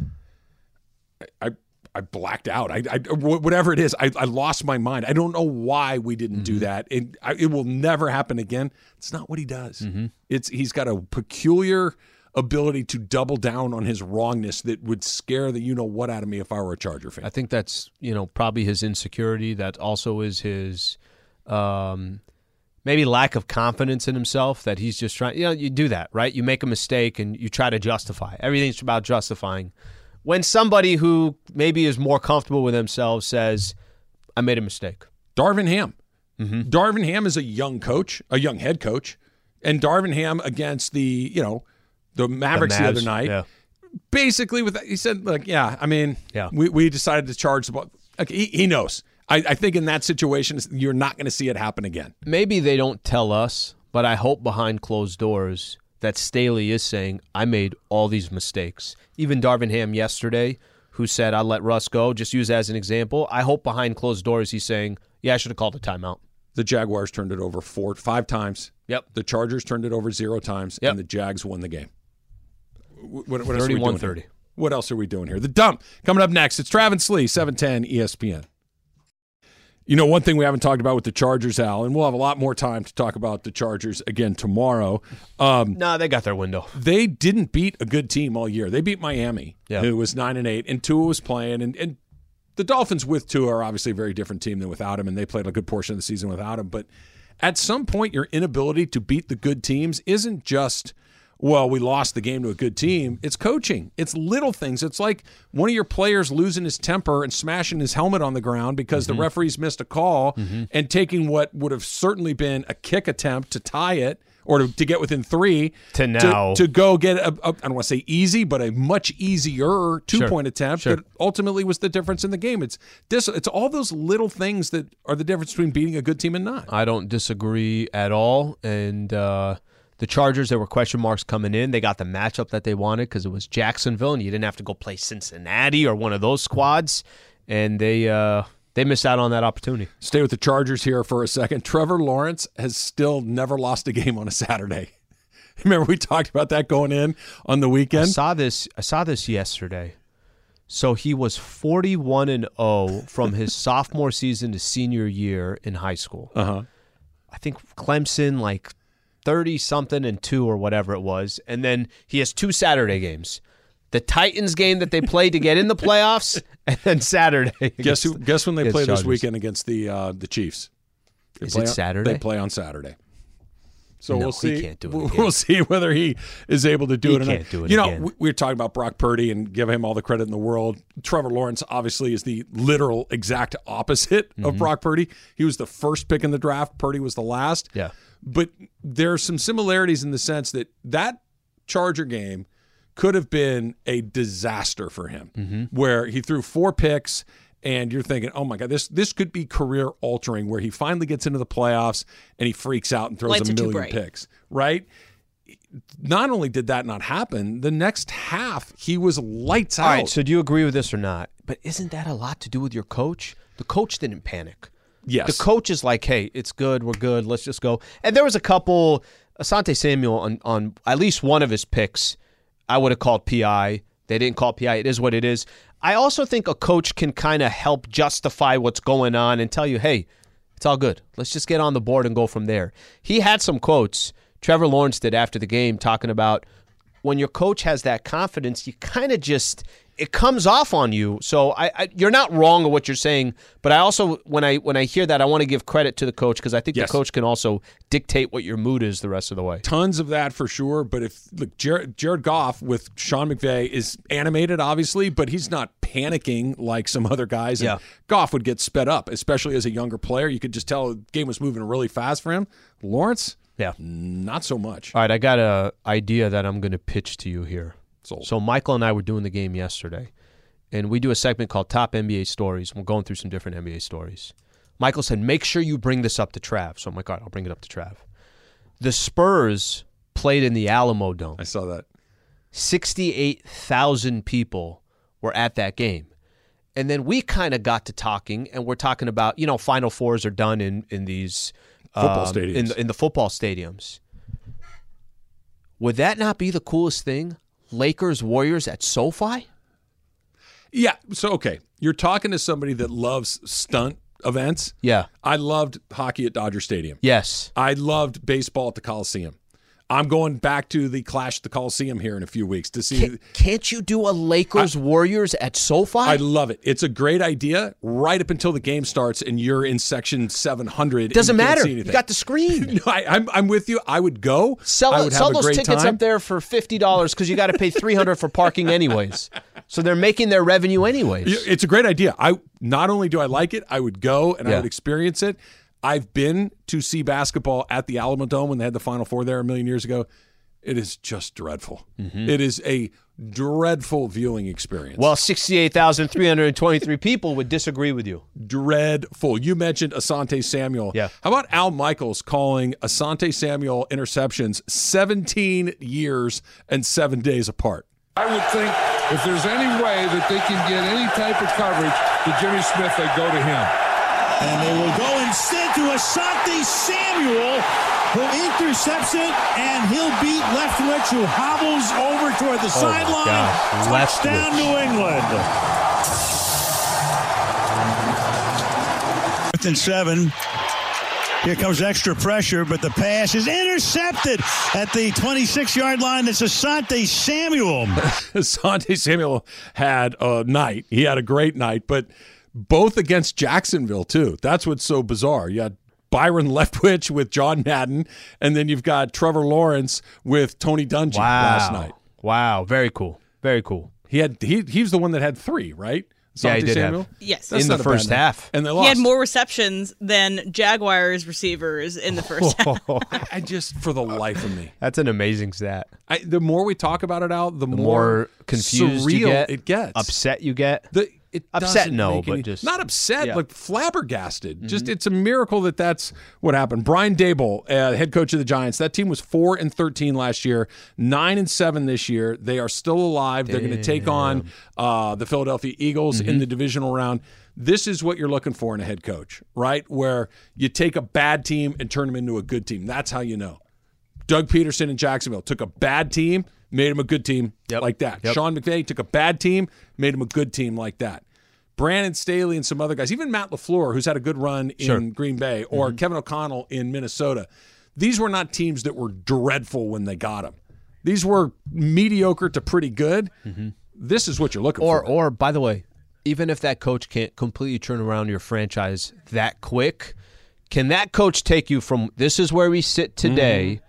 I I blacked out. I, I whatever it is, I, I lost my mind. I don't know why we didn't mm-hmm. do that. It, I, it will never happen again. It's not what he does. Mm-hmm. It's he's got a peculiar ability to double down on his wrongness that would scare the you know what out of me if I were a Charger fan. I think that's you know probably his insecurity. That also is his. Um, Maybe lack of confidence in himself that he's just trying. You know, you do that, right? You make a mistake and you try to justify. Everything's about justifying. When somebody who maybe is more comfortable with themselves says, I made a mistake. Darvin Ham. Mm-hmm. Darvin Ham is a young coach, a young head coach. And Darvin Ham against the, you know, the Mavericks the, the other night. Yeah. Basically, with he said, like, yeah, I mean, yeah. we, we decided to charge the ball. Like, he, he knows. I, I think in that situation, you're not going to see it happen again. Maybe they don't tell us, but I hope behind closed doors that Staley is saying, I made all these mistakes. Even Darvin Ham yesterday, who said, I'll let Russ go, just use as an example. I hope behind closed doors he's saying, yeah, I should have called a timeout. The Jaguars turned it over four, five times. Yep. The Chargers turned it over zero times, yep. and the Jags won the game. What, what else thirty-one thirty. What else are we doing here? The Dump coming up next. It's Travis Lee, seven ten E S P N. You know, one thing we haven't talked about with the Chargers, Al, and we'll have a lot more time to talk about the Chargers again tomorrow. Um, no, nah, they got their window. They didn't beat a good team all year. They beat Miami, yeah. who was nine and eight, and Tua was playing. And, and the Dolphins with Tua are obviously a very different team than without him, and they played a good portion of the season without him. But at some point, your inability to beat the good teams isn't just, well, we lost the game to a good team. It's coaching. It's little things. It's like one of your players losing his temper and smashing his helmet on the ground because mm-hmm. the referees missed a call mm-hmm. and taking what would have certainly been a kick attempt to tie it or to, to get within three to now to, to go get a, a I don't want to say easy, but a much easier two-point sure. attempt sure. that ultimately was the difference in the game. It's this. It's all those little things that are the difference between beating a good team and not. I don't disagree at all, and uh the Chargers, there were question marks coming in. They got the matchup that they wanted because it was Jacksonville, and you didn't have to go play Cincinnati or one of those squads, and they uh, they missed out on that opportunity. Stay with the Chargers here for a second. Trevor Lawrence has still never lost a game on a Saturday. Remember we talked about that going in on the weekend? I saw this. I saw this yesterday. So he was forty-one and oh from his sophomore season to senior year in high school. Uh-huh. I think Clemson, like thirty-something and two or whatever it was. And then he has two Saturday games. The Titans game that they played to get in the playoffs, and then Saturday. Guess who? Guess when they play Chargers. this weekend against the uh, the Chiefs? They Is play it on, Saturday? They play on Saturday. So No, we'll see. he can't do it we'll, again. we'll see whether he is able to do He it. can't do it You know, again. we, we were talking about Brock Purdy and give him all the credit in the world. Trevor Lawrence obviously is the literal exact opposite Mm-hmm. of Brock Purdy. He was the first pick in the draft. Purdy was the last. Yeah. But there are some similarities in the sense that that Charger game could have been a disaster for him, Mm-hmm. where he threw four picks. And you're thinking, oh, my God, this this could be career-altering, where he finally gets into the playoffs and he freaks out and throws Lights a are too million bright. picks, right? Not only did that not happen, the next half he was lights out. All right, so do you agree with this or not? But isn't that a lot to do with your coach? The coach didn't panic. Yes. The coach is like, hey, it's good, we're good, let's just go. And there was a couple, Asante Samuel on, on at least one of his picks, I would have called P I. They didn't call P I. It is what it is. I also think a coach can kind of help justify what's going on and tell you, hey, it's all good. Let's just get on the board and go from there. He had some quotes, Trevor Lawrence did after the game, talking about when your coach has that confidence, you kind of just, it comes off on you. So I, I, you're not wrong in what you're saying, but I also, when I when I hear that, I want to give credit to the coach because I think Yes. the coach can also dictate what your mood is the rest of the way. Tons of that for sure. But if look, Jared, Jared Goff with Sean McVay is animated, obviously, but he's not panicking like some other guys. And Yeah. Goff would get sped up, especially as a younger player. You could just tell the game was moving really fast for him. Lawrence, Yeah. not so much. All right, I got an idea that I'm going to pitch to you here. Sold. So Michael and I were doing the game yesterday, and we do a segment called Top N B A Stories. We're going through some different N B A stories. Michael said, make sure you bring this up to Trav. So I'm like, all right, I'll bring it up to Trav. The Spurs played in the Alamo Dome. I saw that. sixty-eight thousand people were at that game. And then we kind of got to talking, and we're talking about, you know, Final Fours are done in, in these Football um, stadiums. In, the- in the football stadiums. Would that not be the coolest thing? Lakers, Warriors at SoFi? Yeah. So, okay. You're talking to somebody that loves stunt events. Yeah. I loved hockey at Dodger Stadium. Yes. I loved baseball at the Coliseum. I'm going back to the Clash at the Coliseum here in a few weeks to see. Can, can't you do a Lakers, Warriors at SoFi? I love it. It's a great idea right up until the game starts and you're in section seven hundred. Doesn't and you can't matter. see You anything. got the screen. No, I, I'm, I'm with you. I would go. Sell, I would sell have a those great tickets time. up there for fifty dollars because you got to pay three hundred dollars for parking anyways. So they're making their revenue anyways. It's a great idea. I not only do I like it, I would go and I Yeah. would experience it. I've been to see basketball at the Alamo Dome when they had the Final Four there a million years ago. It is just dreadful. Mm-hmm. It is a dreadful viewing experience. Well, sixty-eight thousand three hundred twenty-three people would disagree with you. Dreadful. You mentioned Asante Samuel. Yeah. How about Al Michaels calling Asante Samuel interceptions seventeen years and seven days apart? I would think if there's any way that they can get any type of coverage to Jimmy Smith, they go to him. And they will go instead to Asante Samuel, who intercepts it, and he'll beat Leftwich, who hobbles over toward the Oh, my sideline. gosh. Touchdown, Leftwich. New England. Fourth and seven. Here comes extra pressure, but the pass is intercepted at the twenty-six-yard line. It's Asante Samuel. Asante Samuel had a night. He had a great night, but both against Jacksonville, too. That's what's so bizarre. You had Byron Leftwich with John Madden, and then you've got Trevor Lawrence with Tony Dungy Wow. last night. Wow. Very cool. Very cool. He had he he was the one that had three, right? Yeah, he Asante did Samuel? have. Yes. That's in not the a bad first night. half. And they He lost. had more receptions than Jaguars receivers in the first half. I, I just, for the life of me. That's an amazing stat. I, the more we talk about it, Al, the, The more, more confused surreal you get, it gets. upset you get. The, it Upset, doesn't no, make but any- just- not upset, yeah. like flabbergasted. Mm-hmm. Just it's a miracle that that's what happened. Brian Daboll, uh, head coach of the Giants, that team was four and thirteen last year, nine and seven this year. They are still alive. They're going to take on uh, the Philadelphia Eagles Mm-hmm. in the divisional round. This is what you're looking for in a head coach, right? Where you take a bad team and turn them into a good team. That's how you know. Doug Peterson in Jacksonville took a bad team, made him a good team Yep. like that. Yep. Sean McVay took a bad team, made him a good team like that. Brandon Staley and some other guys, even Matt LaFleur, who's had a good run in Sure. Green Bay, or Mm-hmm. Kevin O'Connell in Minnesota. These were not teams that were dreadful when they got them. These were mediocre to pretty good. Mm-hmm. This is what you're looking Or, for. or by the way, even if that coach can't completely turn around your franchise that quick, can that coach take you from this is where we sit today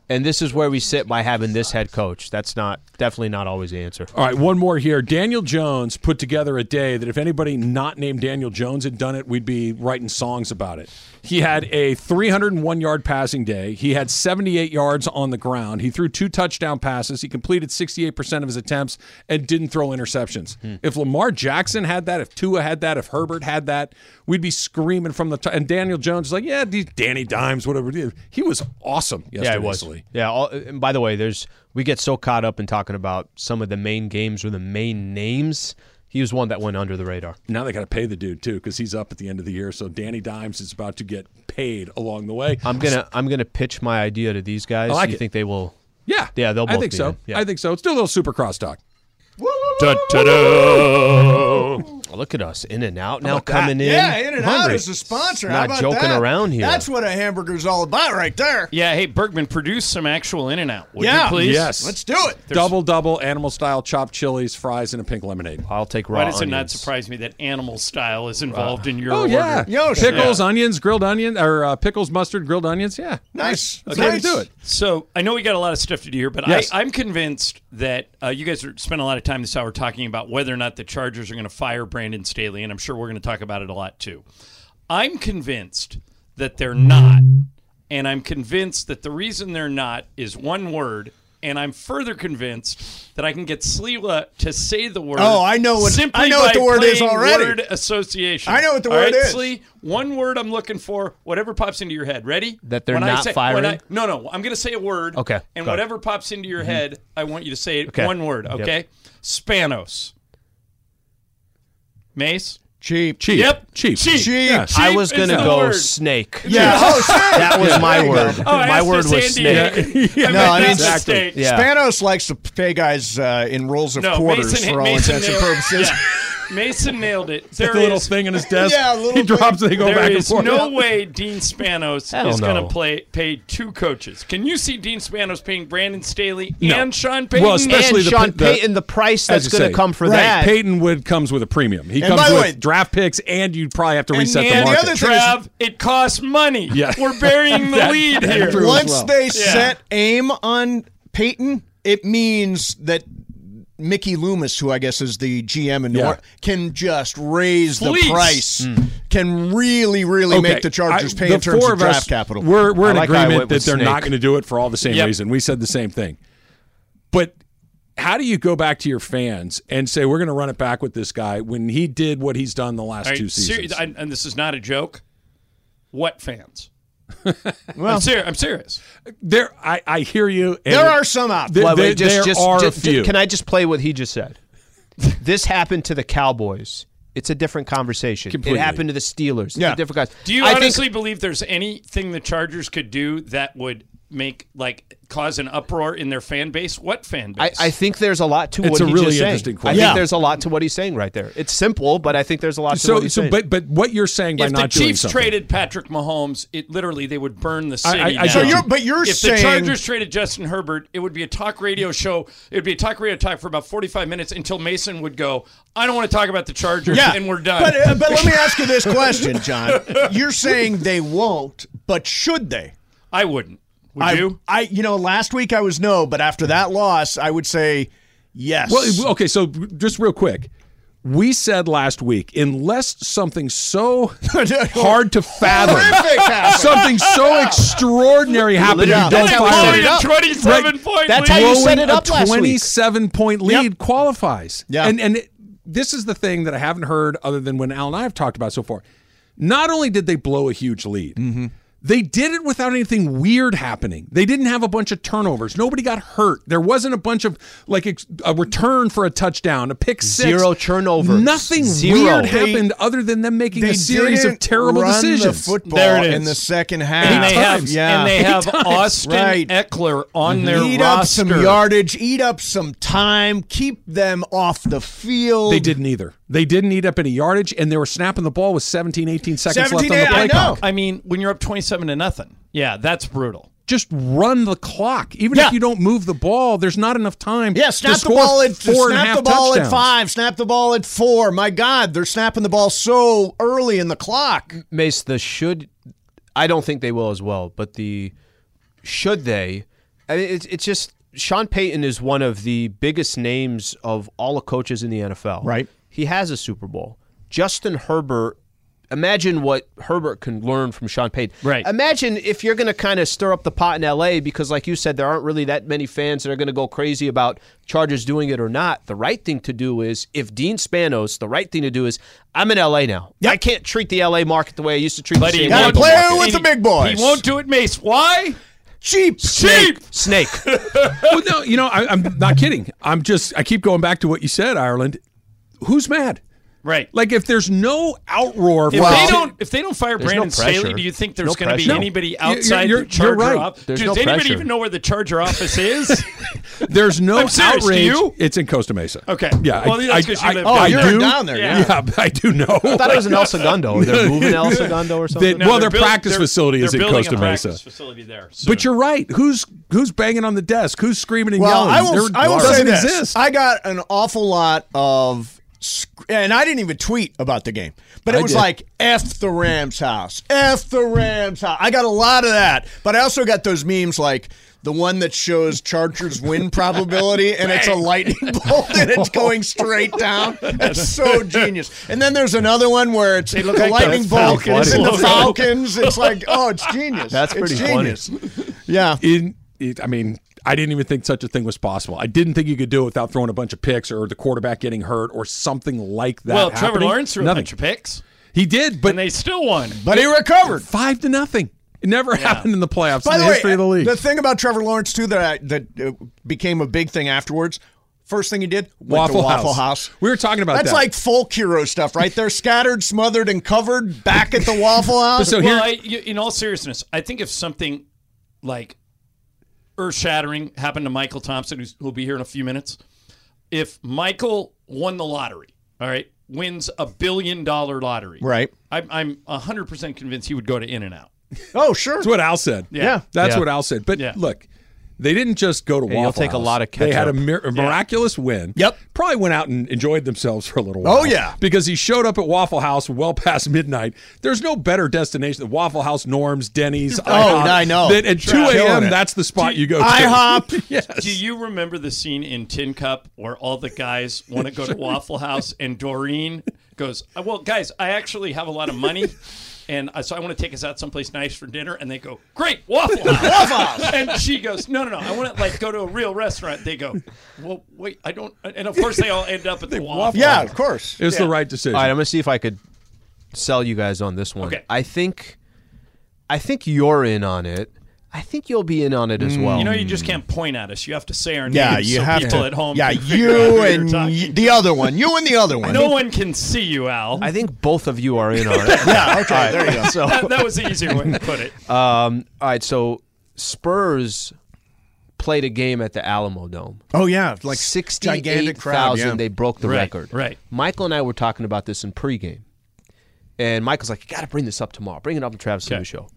And this is where we sit by having this head coach. That's not definitely not always the answer. All right, one more here. Daniel Jones put together a day that if anybody not named Daniel Jones had done it, we'd be writing songs about it. He had a three hundred one yard passing day. He had seventy-eight yards on the ground. He threw two touchdown passes. He completed sixty-eight percent of his attempts and didn't throw interceptions. Hmm. If Lamar Jackson had that, if Tua had that, if Herbert had that, we'd be screaming from the top. And Daniel Jones is like, yeah, these Danny Dimes, whatever. He was awesome yesterday. Yeah, it was. Yeah. All, and by the way, there's we get so caught up in talking about some of the main games or the main names. He was one that went under the radar. Now they got to pay the dude too because he's up at the end of the year. So Danny Dimes is about to get paid along the way. I'm gonna I'm gonna pitch my idea to these guys. I like you it. think they will? Yeah, yeah, they'll. Both I think be so. in. Yeah. I think so. Let's do a little Supercross talk. Da, da, da. Look at us, In and Out now coming in. Yeah, In and Out hungry. is a sponsor. Not How about joking that? around here. That's what a hamburger's all about, right there. Yeah, hey Bergman, produce some actual In and Out, would Yeah. you please? Yes, Let's do it. Double double animal style chopped chilies, fries, and a pink lemonade. I'll take raw Why does it onions. not surprise me that animal style is involved in your Oh order? yeah, Yo, pickles, yeah. onions, grilled onion, or uh, pickles, mustard, grilled onions. Yeah, Nice. That's Nice. how you do it. So I know we got a lot of stuff to do here, but Yes. I, I'm convinced that uh, you guys are spending a lot of time this hour talking about whether or not the Chargers are going to fire Brandon Staley, and I'm sure we're going to talk about it a lot too. I'm convinced that they're not, and I'm convinced that the reason they're not is one word, and I'm further convinced that I can get Sliwa to say the word. Oh, I know what- simply I know what by the word is playing already. Word association. I know what the All word right, is. Slee, one word I'm looking for. Whatever pops into your head. Ready? That they're When I not say, firing? When I, no, no. I'm going to say a word. Okay, And got it. whatever pops into your head, I want you to say it Okay. one word. Yep. Okay. Spanos. Mace. Cheap. Cheap. Yep. Cheap. Cheap. Cheap. Yeah. I Cheap was is gonna the go word. snake. Yeah. Oh, snake. That was Yeah, my there you word. go. Oh, I my asked word for was San snake. Diego. Yeah. I No, meant I mean, that's exactly. mistake. Yeah. Spanos likes to pay guys uh, in rolls of No, quarters Mason, for all Mason intents and nailed, purposes. yeah. Mason nailed it. There There the little is- thing in his desk. Yeah, a little he thing. drops it. They go There back and is forth. no way Dean Spanos Hell is going no. to play pay two coaches. Can you see Dean Spanos paying Brandon Staley No. and Sean Payton? Well, especially And the- Sean the- Payton, the price As that's you going say, to come for right. that. Peyton would comes with a premium. He And comes by the with way- draft picks, and you'd probably have to And, reset the and market. other thing is- Trav, it costs money. Yeah. We're burying the That- lead that's here. true. as Once well. they Yeah. set aim on Peyton, it means that Mickey Loomis, who I guess is the G M in New Yeah. York, can just raise Fleece. the price. Can really, really Okay, make the Chargers I- pay the in terms four of of us, draft capital. We're we're I in like how I agreement went that with they're not Snake. going to do it for all the same Yep. reason. We said the same thing. But how do you go back to your fans and say we're going to run it back with this guy when he did what he's done the last All right, two ser- seasons? I- and this is not a joke. What fans? Well, I'm, ser- I'm serious. there, I, I hear you. and there are some out there. there. Wait, wait, there just, just, are just- a few. Can I just play what he just said? This happened to the Cowboys. It's a different conversation. Completely. It happened to the Steelers. It's Yeah. a different guys. Do you I think- honestly believe there's anything the Chargers could do that would make like cause an uproar in their fan base? What fan I, base? I think there's a lot to It's what a he really just saying. interesting I question. think Yeah. there's a lot to what he's saying right there. It's simple, but I think there's a lot to so, what he's so, saying. but but what you're saying by if the not doing Chiefs something. traded Patrick Mahomes, it literally they would burn the I- city. I- I down. So you're- but you're if saying- the Chargers traded Justin Herbert, it would be a talk radio show. It would be a talk radio talk for about forty-five minutes until Mason would go, "I don't want to talk about the Chargers," Yeah, and we're done. But, uh, but let me ask you this question, John. You're saying they won't, but should they? I wouldn't. Would I, you? I, you know, last week I was no, but after that loss, I would say yes. Well, okay, so just real quick. We said last week, unless something so hard to fathom, Horrific happened. something so extraordinary happened, Yeah. you don't That's how we fire set it it up. twenty-seven Right. point That's lead. how you set Blowing it up a last week. twenty-seven point lead Yep. qualifies. Yeah. And and it, this is the thing that I haven't heard other than when Al and I have talked about so far. Not only did they blow a huge lead, Mm-hmm. they did it without anything weird happening. They didn't have a bunch of turnovers. Nobody got hurt. There wasn't a bunch of like ex- a return for a touchdown, a pick six. Zero turnovers. Nothing Zero. weird They- happened other than them making They a series of didn't terrible run decisions. The football There it in is. the second half. and they have times. yeah. and they have times. Austin Right. Eckler on their eat up roster. some yardage, eat up some time, keep them off the field. They didn't either. They didn't eat up any yardage, and they were snapping the ball with seventeen, eighteen seconds seventeen, left on the play I know. clock. I mean, when you're up twenty-seven to nothing, yeah, that's brutal. Just run the clock. Even Yeah. if you don't move the ball, there's not enough time. Yeah, to snap the score ball at four and a snap half the ball touchdowns. at five, snap the ball at four. My God, they're snapping the ball so early in the clock. Mace, the should, I don't think they will as well, but the should they I mean, it's it's just Sean Payton is one of the biggest names of all the coaches in the N F L. Right. He has a Super Bowl. Justin Herbert. Imagine what Herbert can learn from Sean Payton. Right. Imagine if you're going to kind of stir up the pot in L A because, like you said, there aren't really that many fans that are going to go crazy about Chargers doing it or not. The right thing to do is, if Dean Spanos, the right thing to do is, I'm in L A now. Yep. I can't treat the L A market the way I used to treat But the he San won't Diego play market. with the big boys. He won't do it, Mace. Why? Cheap. Cheap. Snake. Well, no, you know, I, I'm not kidding. I'm just, I keep going back to what you said, Ireland. Who's mad? Right. Like, if there's no outroar, If from- they don't, if they don't fire There's Brandon no pressure. Staley, do you think there's No going to be pressure. anybody No. outside You're- the Charger you're right. office? There's Does no anybody pressure. even know where the Charger office is? there's no I'm serious, do outrage. you? It's in Costa Mesa. Okay. Yeah. Well, I, that's 'cause you I, live I, there. I you're do. down there, yeah. Yeah, I do know. I thought it was in El Segundo. They're moving to El Segundo or something. That- No, well, they're their build- practice they're- facility is they're in building Costa a practice Mesa. facility there. But you're right. Who's who's banging on the desk? Who's screaming and Well, yelling? I will. There- I will doesn't say this. exist. I got an awful lot of, sc- and I didn't even tweet about the game, but it I was did. like "F the Rams house, F the Rams house." I got a lot of that, but I also got those memes like the one that shows Chargers win probability, and it's a lightning bolt and it's going straight down. That's so genius. And then there's another one where it's They look the like lightning the bolt Falcons is in the logo. Falcons. It's like, oh, it's genius. That's It's pretty funny. genius. Yeah. in it, I mean, I didn't even think such a thing was possible. I didn't think you could do it without throwing a bunch of picks or the quarterback getting hurt or something like that. well, Trevor happening. Lawrence threw a Nothing. bunch of picks, He did, but and they still won. But he recovered. five to nothing. It never happened in the playoffs By in the, the way, history of the league. the thing about Trevor Lawrence too that I, that uh, became a big thing afterwards. First thing he did, went Waffle to Waffle House. House. We were talking about That's that. like folk hero stuff, right? They're scattered, smothered, and covered back at the Waffle House. So well, here- I, you- in all seriousness, I think if something like earth-shattering happened to Michael Thompson, who's, who'll be here in a few minutes, if Michael won the lottery, all right, wins a billion-dollar lottery, right? I'm I'm one hundred percent convinced he would go to In-N-Out. Oh, sure. That's what Al said. Yeah. Yeah. That's Yeah. what Al said. But Yeah. look, they didn't just go to Hey, Waffle you'll take a House. lot of They had a, ketchup. mir- a miraculous win. Yep. Probably went out and enjoyed themselves for a little while. Oh, yeah. Because he showed up at Waffle House well past midnight. There's no better destination than Waffle House, Norm's, Denny's. Oh, IHOP. I know. That at two Killing a.m., it. that's the spot you go to. IHOP. Yes. Do you remember the scene in Tin Cup where all the guys want to go to Waffle House and Doreen goes, well, guys, I actually have a lot of money. And uh, so I want to take us out someplace nice for dinner. And they go, great, Waffle House. Waffle House. And she goes, no, no, no. I want to like go to a real restaurant. They go, well, wait, I don't. And of course they all end up at the Waffle Yeah, House. of course. It was Yeah. the right decision. All right, I'm gonna see if I could sell you guys on this one. Okay. I think, I think you're in on it. I think you'll be in on it as well. You know, you just can't point at us. You have to say our Yeah, names you so have people to. at home Yeah, can figure out who you you're and talking y- the other one. You and the other one. No one can see you, Al. I think both of you are in on it. Yeah. Okay. There you go. So, that, that was the easier way to put it. um, all right. So Spurs played a game at the Alamo Dome. Oh yeah, like sixty-eight gigantic crowd. thousand. Yeah. They broke the Right, record. right. Michael and I were talking about this in pregame, and Michael's like, "You got to bring this up tomorrow. Bring it up on Travis Okay. Simmons show."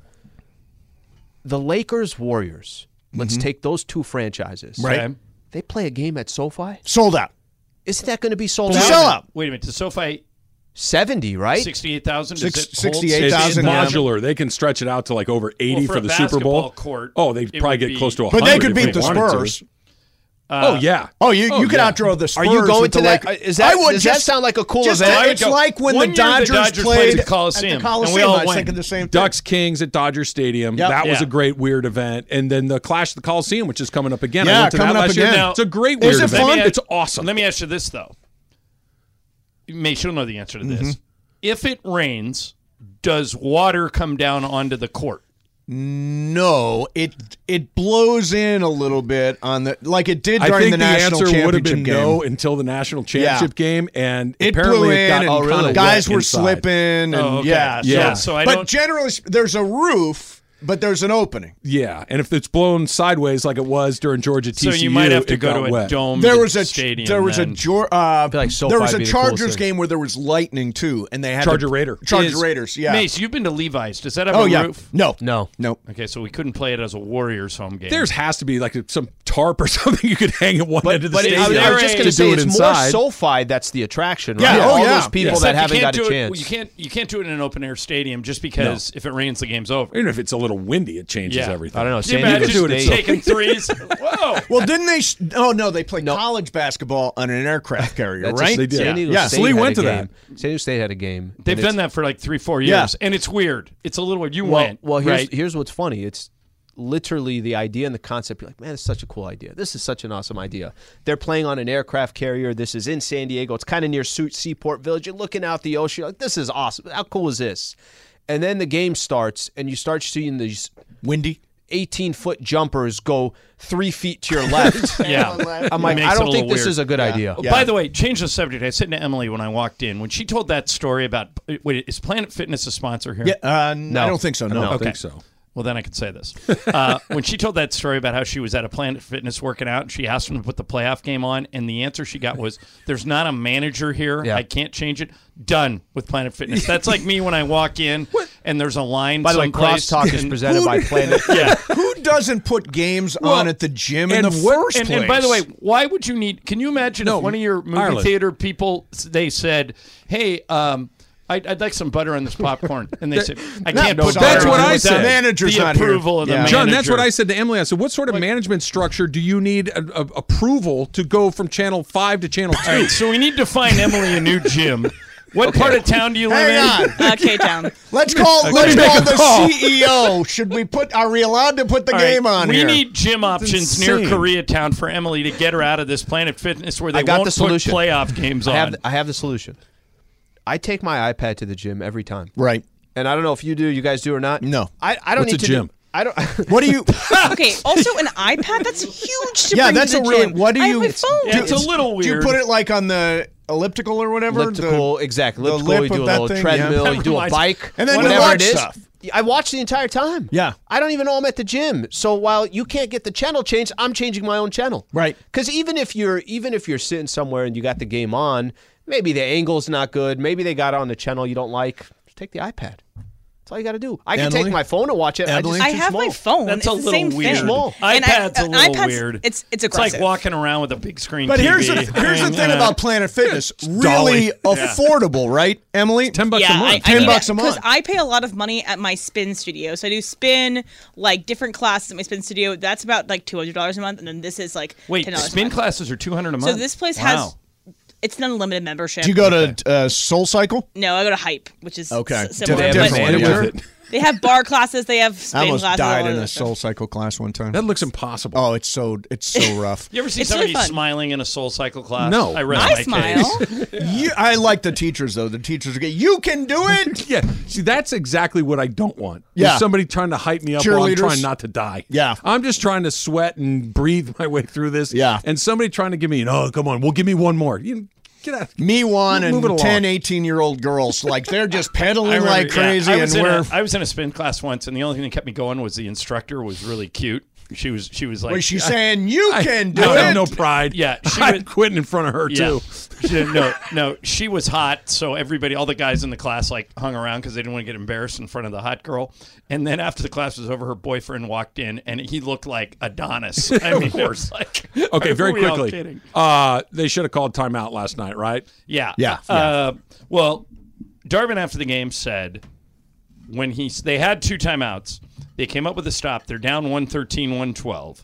The Lakers Warriors. Let's take those two franchises. Right. Okay. They play a game at SoFi. Sold out. Isn't that going to be sold To out? sell out. Wait a minute. To SoFi, seventy, right? sixty-eight thousand. Six- Does it sixty-eight It's thousand, yeah. modular. They can stretch it out to like over eighty Well, for for, a the Super basketball Bowl. court, oh, they'd it probably would get be- close to one But hundred. they could if beat the wanted to. Spurs. oh yeah. Oh, you Oh, you could yeah. outdraw the Spurs. Are you going with to the that? Lakers. Is that I would does just, that sound like a cool just, event? It's like when One the year the Dodgers, Dodgers played played the at Coliseum, the Coliseum. and we all I was went. thinking the same thing. Ducks Kings at Dodger Stadium. Yep. That was Yeah. a great weird event. And then the Clash of the Coliseum, which is coming up again. I Yeah, went to coming that up last year. again. Now, It's a great is weird it event. fun? It's awesome. Let me ask you this though. May she'll know the answer to this. Mm-hmm. If it rains, does water come down onto the court? No, it it blows in a little bit on the like it did I during think the the, national answer would have championship been game. no until the national championship game, and It apparently blew it in, got and oh, really guys wet were inside. slipping, and Oh, okay. yeah, Yeah. So I but don't- generally, sp- there's a roof, but there's an opening. Yeah, and if it's blown sideways like it was during Georgia T C U, So you might have to it go got to a wet. dome. There was a stadium. there was then. a Jor- uh, feel like SoFi there was would a be the coolest Chargers thing. game where there was lightning too, and they had Charger to, Raider. Charger Is- Raiders. Yeah. Mace, you've been to Levi's. Does that have oh a yeah. roof? No. No. No. Okay, so we couldn't play it as a Warriors home game. There's has to be like some tarp or something you could hang at one end of the But stadium I, I was just to going to say do it it's inside. more SoFi that's the attraction, right? Yeah, oh, All yeah. those people Except that you haven't can't got a do it- chance. You can't you can't do it in an open air stadium just because if it rains, the game's over. Even if it's a little little windy, it changes Yeah. everything. I don't know. Can you San Diego imagine State taking threes? Whoa. Well, didn't they? Oh no, they play college basketball on an aircraft carrier, That's right? They did. San Diego Yeah, State Slee had went a to game. that. San Diego State had a game. They've and done it's- that for like three, four years, Yeah. and it's weird. It's a little weird. You Well, went. well here's right? here's what's funny. It's literally the idea and the concept. You're like, man, it's such a cool idea. This is such an awesome idea. They're playing on an aircraft carrier. This is in San Diego. It's kind of near Seaport Village. You're looking out the ocean. You're like, this is awesome. How cool is this? And then the game starts, and you start seeing these windy eighteen-foot jumpers go three feet to your left. Yeah. I'm like, Makes I it a don't little think this weird. is a good idea. Oh, by the way, change the subject. I said to Emily when I walked in, when she told that story about, wait, is Planet Fitness a sponsor here? Yeah, uh, no, I don't think so. No, I don't Okay. think so. Well, then I can say this. Uh, when she told that story about how she was at a Planet Fitness working out, and she asked them to put the playoff game on, and the answer she got was, there's not a manager here. Yeah. I can't change it. Done with Planet Fitness. That's like me when I walk in, and there's a line By the way, someplace, Crosstalk is and- presented by Planet. Yeah. Who doesn't put games Well, on at the gym in and the what- first and, place? and by the way, why would you need? Can you imagine No, if one of your movie Ireland. theater people they said, "Hey, um, I'd, I'd like some butter on this popcorn," and they said, "I No, can't but put that's butter what on I it said. without Manager's the not here. approval of the Yeah. manager." John, that's what I said to Emily. I said, what sort of management structure do you need a, a, approval to go from channel five to channel two? All right, so we need to find Emily a new gym. What part of town do you live Hang in? on. Uh, K-Town. Let's call. Okay. Let's Make call a the call. C E O. Should we put? Are we allowed to put the All right, game on we here? need gym options near insane. Koreatown for Emily to get her out of this Planet Fitness where they I got won't the solution. put playoff games I on. have, I have the solution. I take my iPad to the gym every time. Right. And I don't know if you do, you guys do or not. No. I, I don't What's need a to gym? Do, I don't. What do you? Okay. Also, an iPad. That's huge to Yeah, bring that's to a the really. gym. What do I you? have my phone. Yeah, it's a little Do you weird. put it like on the elliptical or whatever? Elliptical, The- exactly. the Elliptical, lip you do a of that little thing, treadmill, yeah. you do a Reminds- bike, And then you whatever watch it is. stuff. I watch the entire time. Yeah. I don't even know I'm at the gym. So while you can't get the channel changed, I'm changing my own channel. Right. Because even if you're even if you're sitting somewhere and you got the game on, maybe the angle's not good, maybe they got it on the channel you don't like, just take the iPad. That's all you got to do. I can Emily? take my phone and watch it. I, Emily? just, I too have small. my phone. That's it's a the little same weird. thing. Small. And I- iPad's a uh, little iPad's- weird. It's it's It's like aggressive. walking around with a big screen But T V. here's the here's the I mean, thing uh, about Planet Fitness. Really Dolly. affordable, right, Emily? Ten bucks yeah, a month. I, Ten I mean, bucks a month. Because I pay a lot of money at my spin studio. So I do spin, like different classes at my spin studio. That's about like two hundred dollars a month, and then this is like Wait, ten dollars spin a month. classes are two hundred a month. So this place Wow. has it's an unlimited membership. Do you go to uh, Soul Cycle? No, I go to Hype, which is Okay. s- similar. Different but manager. Manager. with it. they have bar classes. They have spin I almost classes. died all in that a stuff. Soul Cycle class one time. That looks impossible. Oh, it's so it's so rough. You ever see It's somebody really fun. smiling in a Soul Cycle class? No. I rest I my smile. case. You, I like the teachers though. The teachers are good. You can do it. Yeah, see, that's exactly what I don't want. is Yeah. somebody trying to hype me up while I'm Cheerleaders. trying not to die. Yeah. I'm just trying to sweat and breathe my way through this. Yeah. And somebody trying to give me, an, oh, come on, well, give me one more. You get out. Me one Move it and along. ten, eighteen year old girls like they're just I pedaling remember- like yeah, crazy, I was and in we're. a, I was in a spin class once, and the only thing that kept me going was the instructor was really cute. She was she was like Was she saying you I, can do I it? have no pride. Yeah, she I'm was- quitting in front of her, Yeah. too. She- no, no, she was hot, so everybody, all the guys in the class, like hung around because they didn't want to get embarrassed in front of the hot girl. And then after the class was over, her boyfriend walked in, and he looked like Adonis. I mean, Of course. it was like, Okay, are very we all quickly. kidding? Uh, they should have called timeout last night, right? Yeah, Yeah, Uh, well, Darvin after the game said when he they had two timeouts, they came up with a stop. They're down one thirteen, one twelve.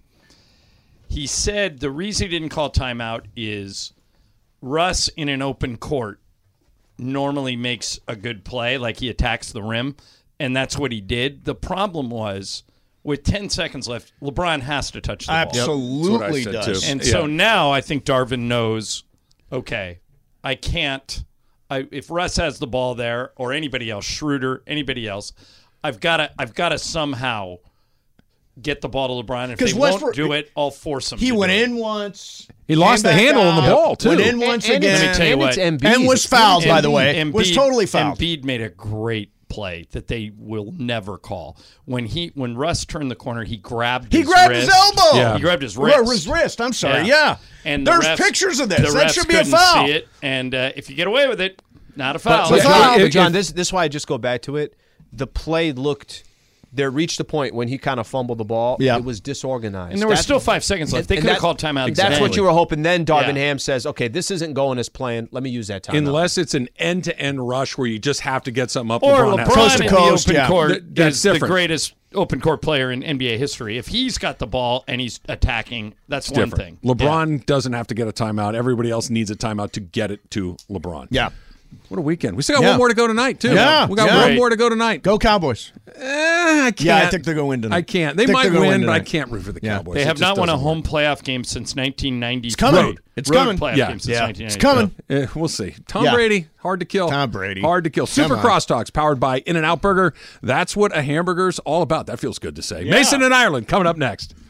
He said the reason he didn't call timeout is Russ in an open court normally makes a good play, like he attacks the rim, and that's what he did. The problem was with ten seconds left, LeBron has to touch the ball. Absolutely That's what I does. said, too. And Yeah. so now I think Darvin knows, okay, I can't. I, if Russ has the ball there, or anybody else, Schroeder, anybody else, I've got to. I've got to somehow get the ball to LeBron. If 'Cause they Westbrook- won't do it, I'll force them. He to went do it. in once. He lost came the back handle on the out, ball, too. Went in once and, again. and Let me tell you it's, what. and it's Embiid. And was fouled, by the way. Embiid, was totally fouled. Embiid made a great play that they will never call. When he when Russ turned the corner, he grabbed He his grabbed wrist. his elbow. Yeah. He grabbed his Well, wrist. his wrist. I'm sorry. Yeah. And the there's refs- pictures of this. The That refs should be a couldn't foul. See it, and uh, if you get away with it, not a foul. But, But- John, if- but John, if- this this is why I just go back to it. The play looked. There reached a point when he kind of fumbled the ball. Yeah. It was disorganized. and there was That- still five seconds left. They and could have that- called timeout. That's what exactly. you were hoping. Then Darvin Yeah. Ham says, "Okay, this isn't going as planned. Let me use that time." Unless it's an end-to-end rush where you just have to get something up. Or LeBron has- LeBron Coast to in coast, the open yeah. court Th- that's is the different. greatest open court player in N B A history. If he's got the ball and he's attacking, that's It's one different. thing. LeBron Yeah. doesn't have to get a timeout. Everybody else needs a timeout to get it to LeBron. Yeah. What a weekend. We still got Yeah. one more to go tonight, too. Yeah. We got Yeah. one more to go tonight. Go Cowboys. Eh, I can't. Yeah, I think they're going to win tonight. I can't. They Think might they're gonna win, but I tonight. can't root for the Yeah. Cowboys. They It have just not won a doesn't home playoff game since nineteen ninety. It's coming. Road. It's Road coming. playoff Yeah. game since Yeah. nineteen ninety. It's coming. Eh, we'll see. Tom Yeah. Brady, hard to kill. Tom Brady. Hard to kill. Super on. Crosstalks powered by In-N-Out Burger. That's what a hamburger's all about. That feels good to say. Mason and Ireland coming up next.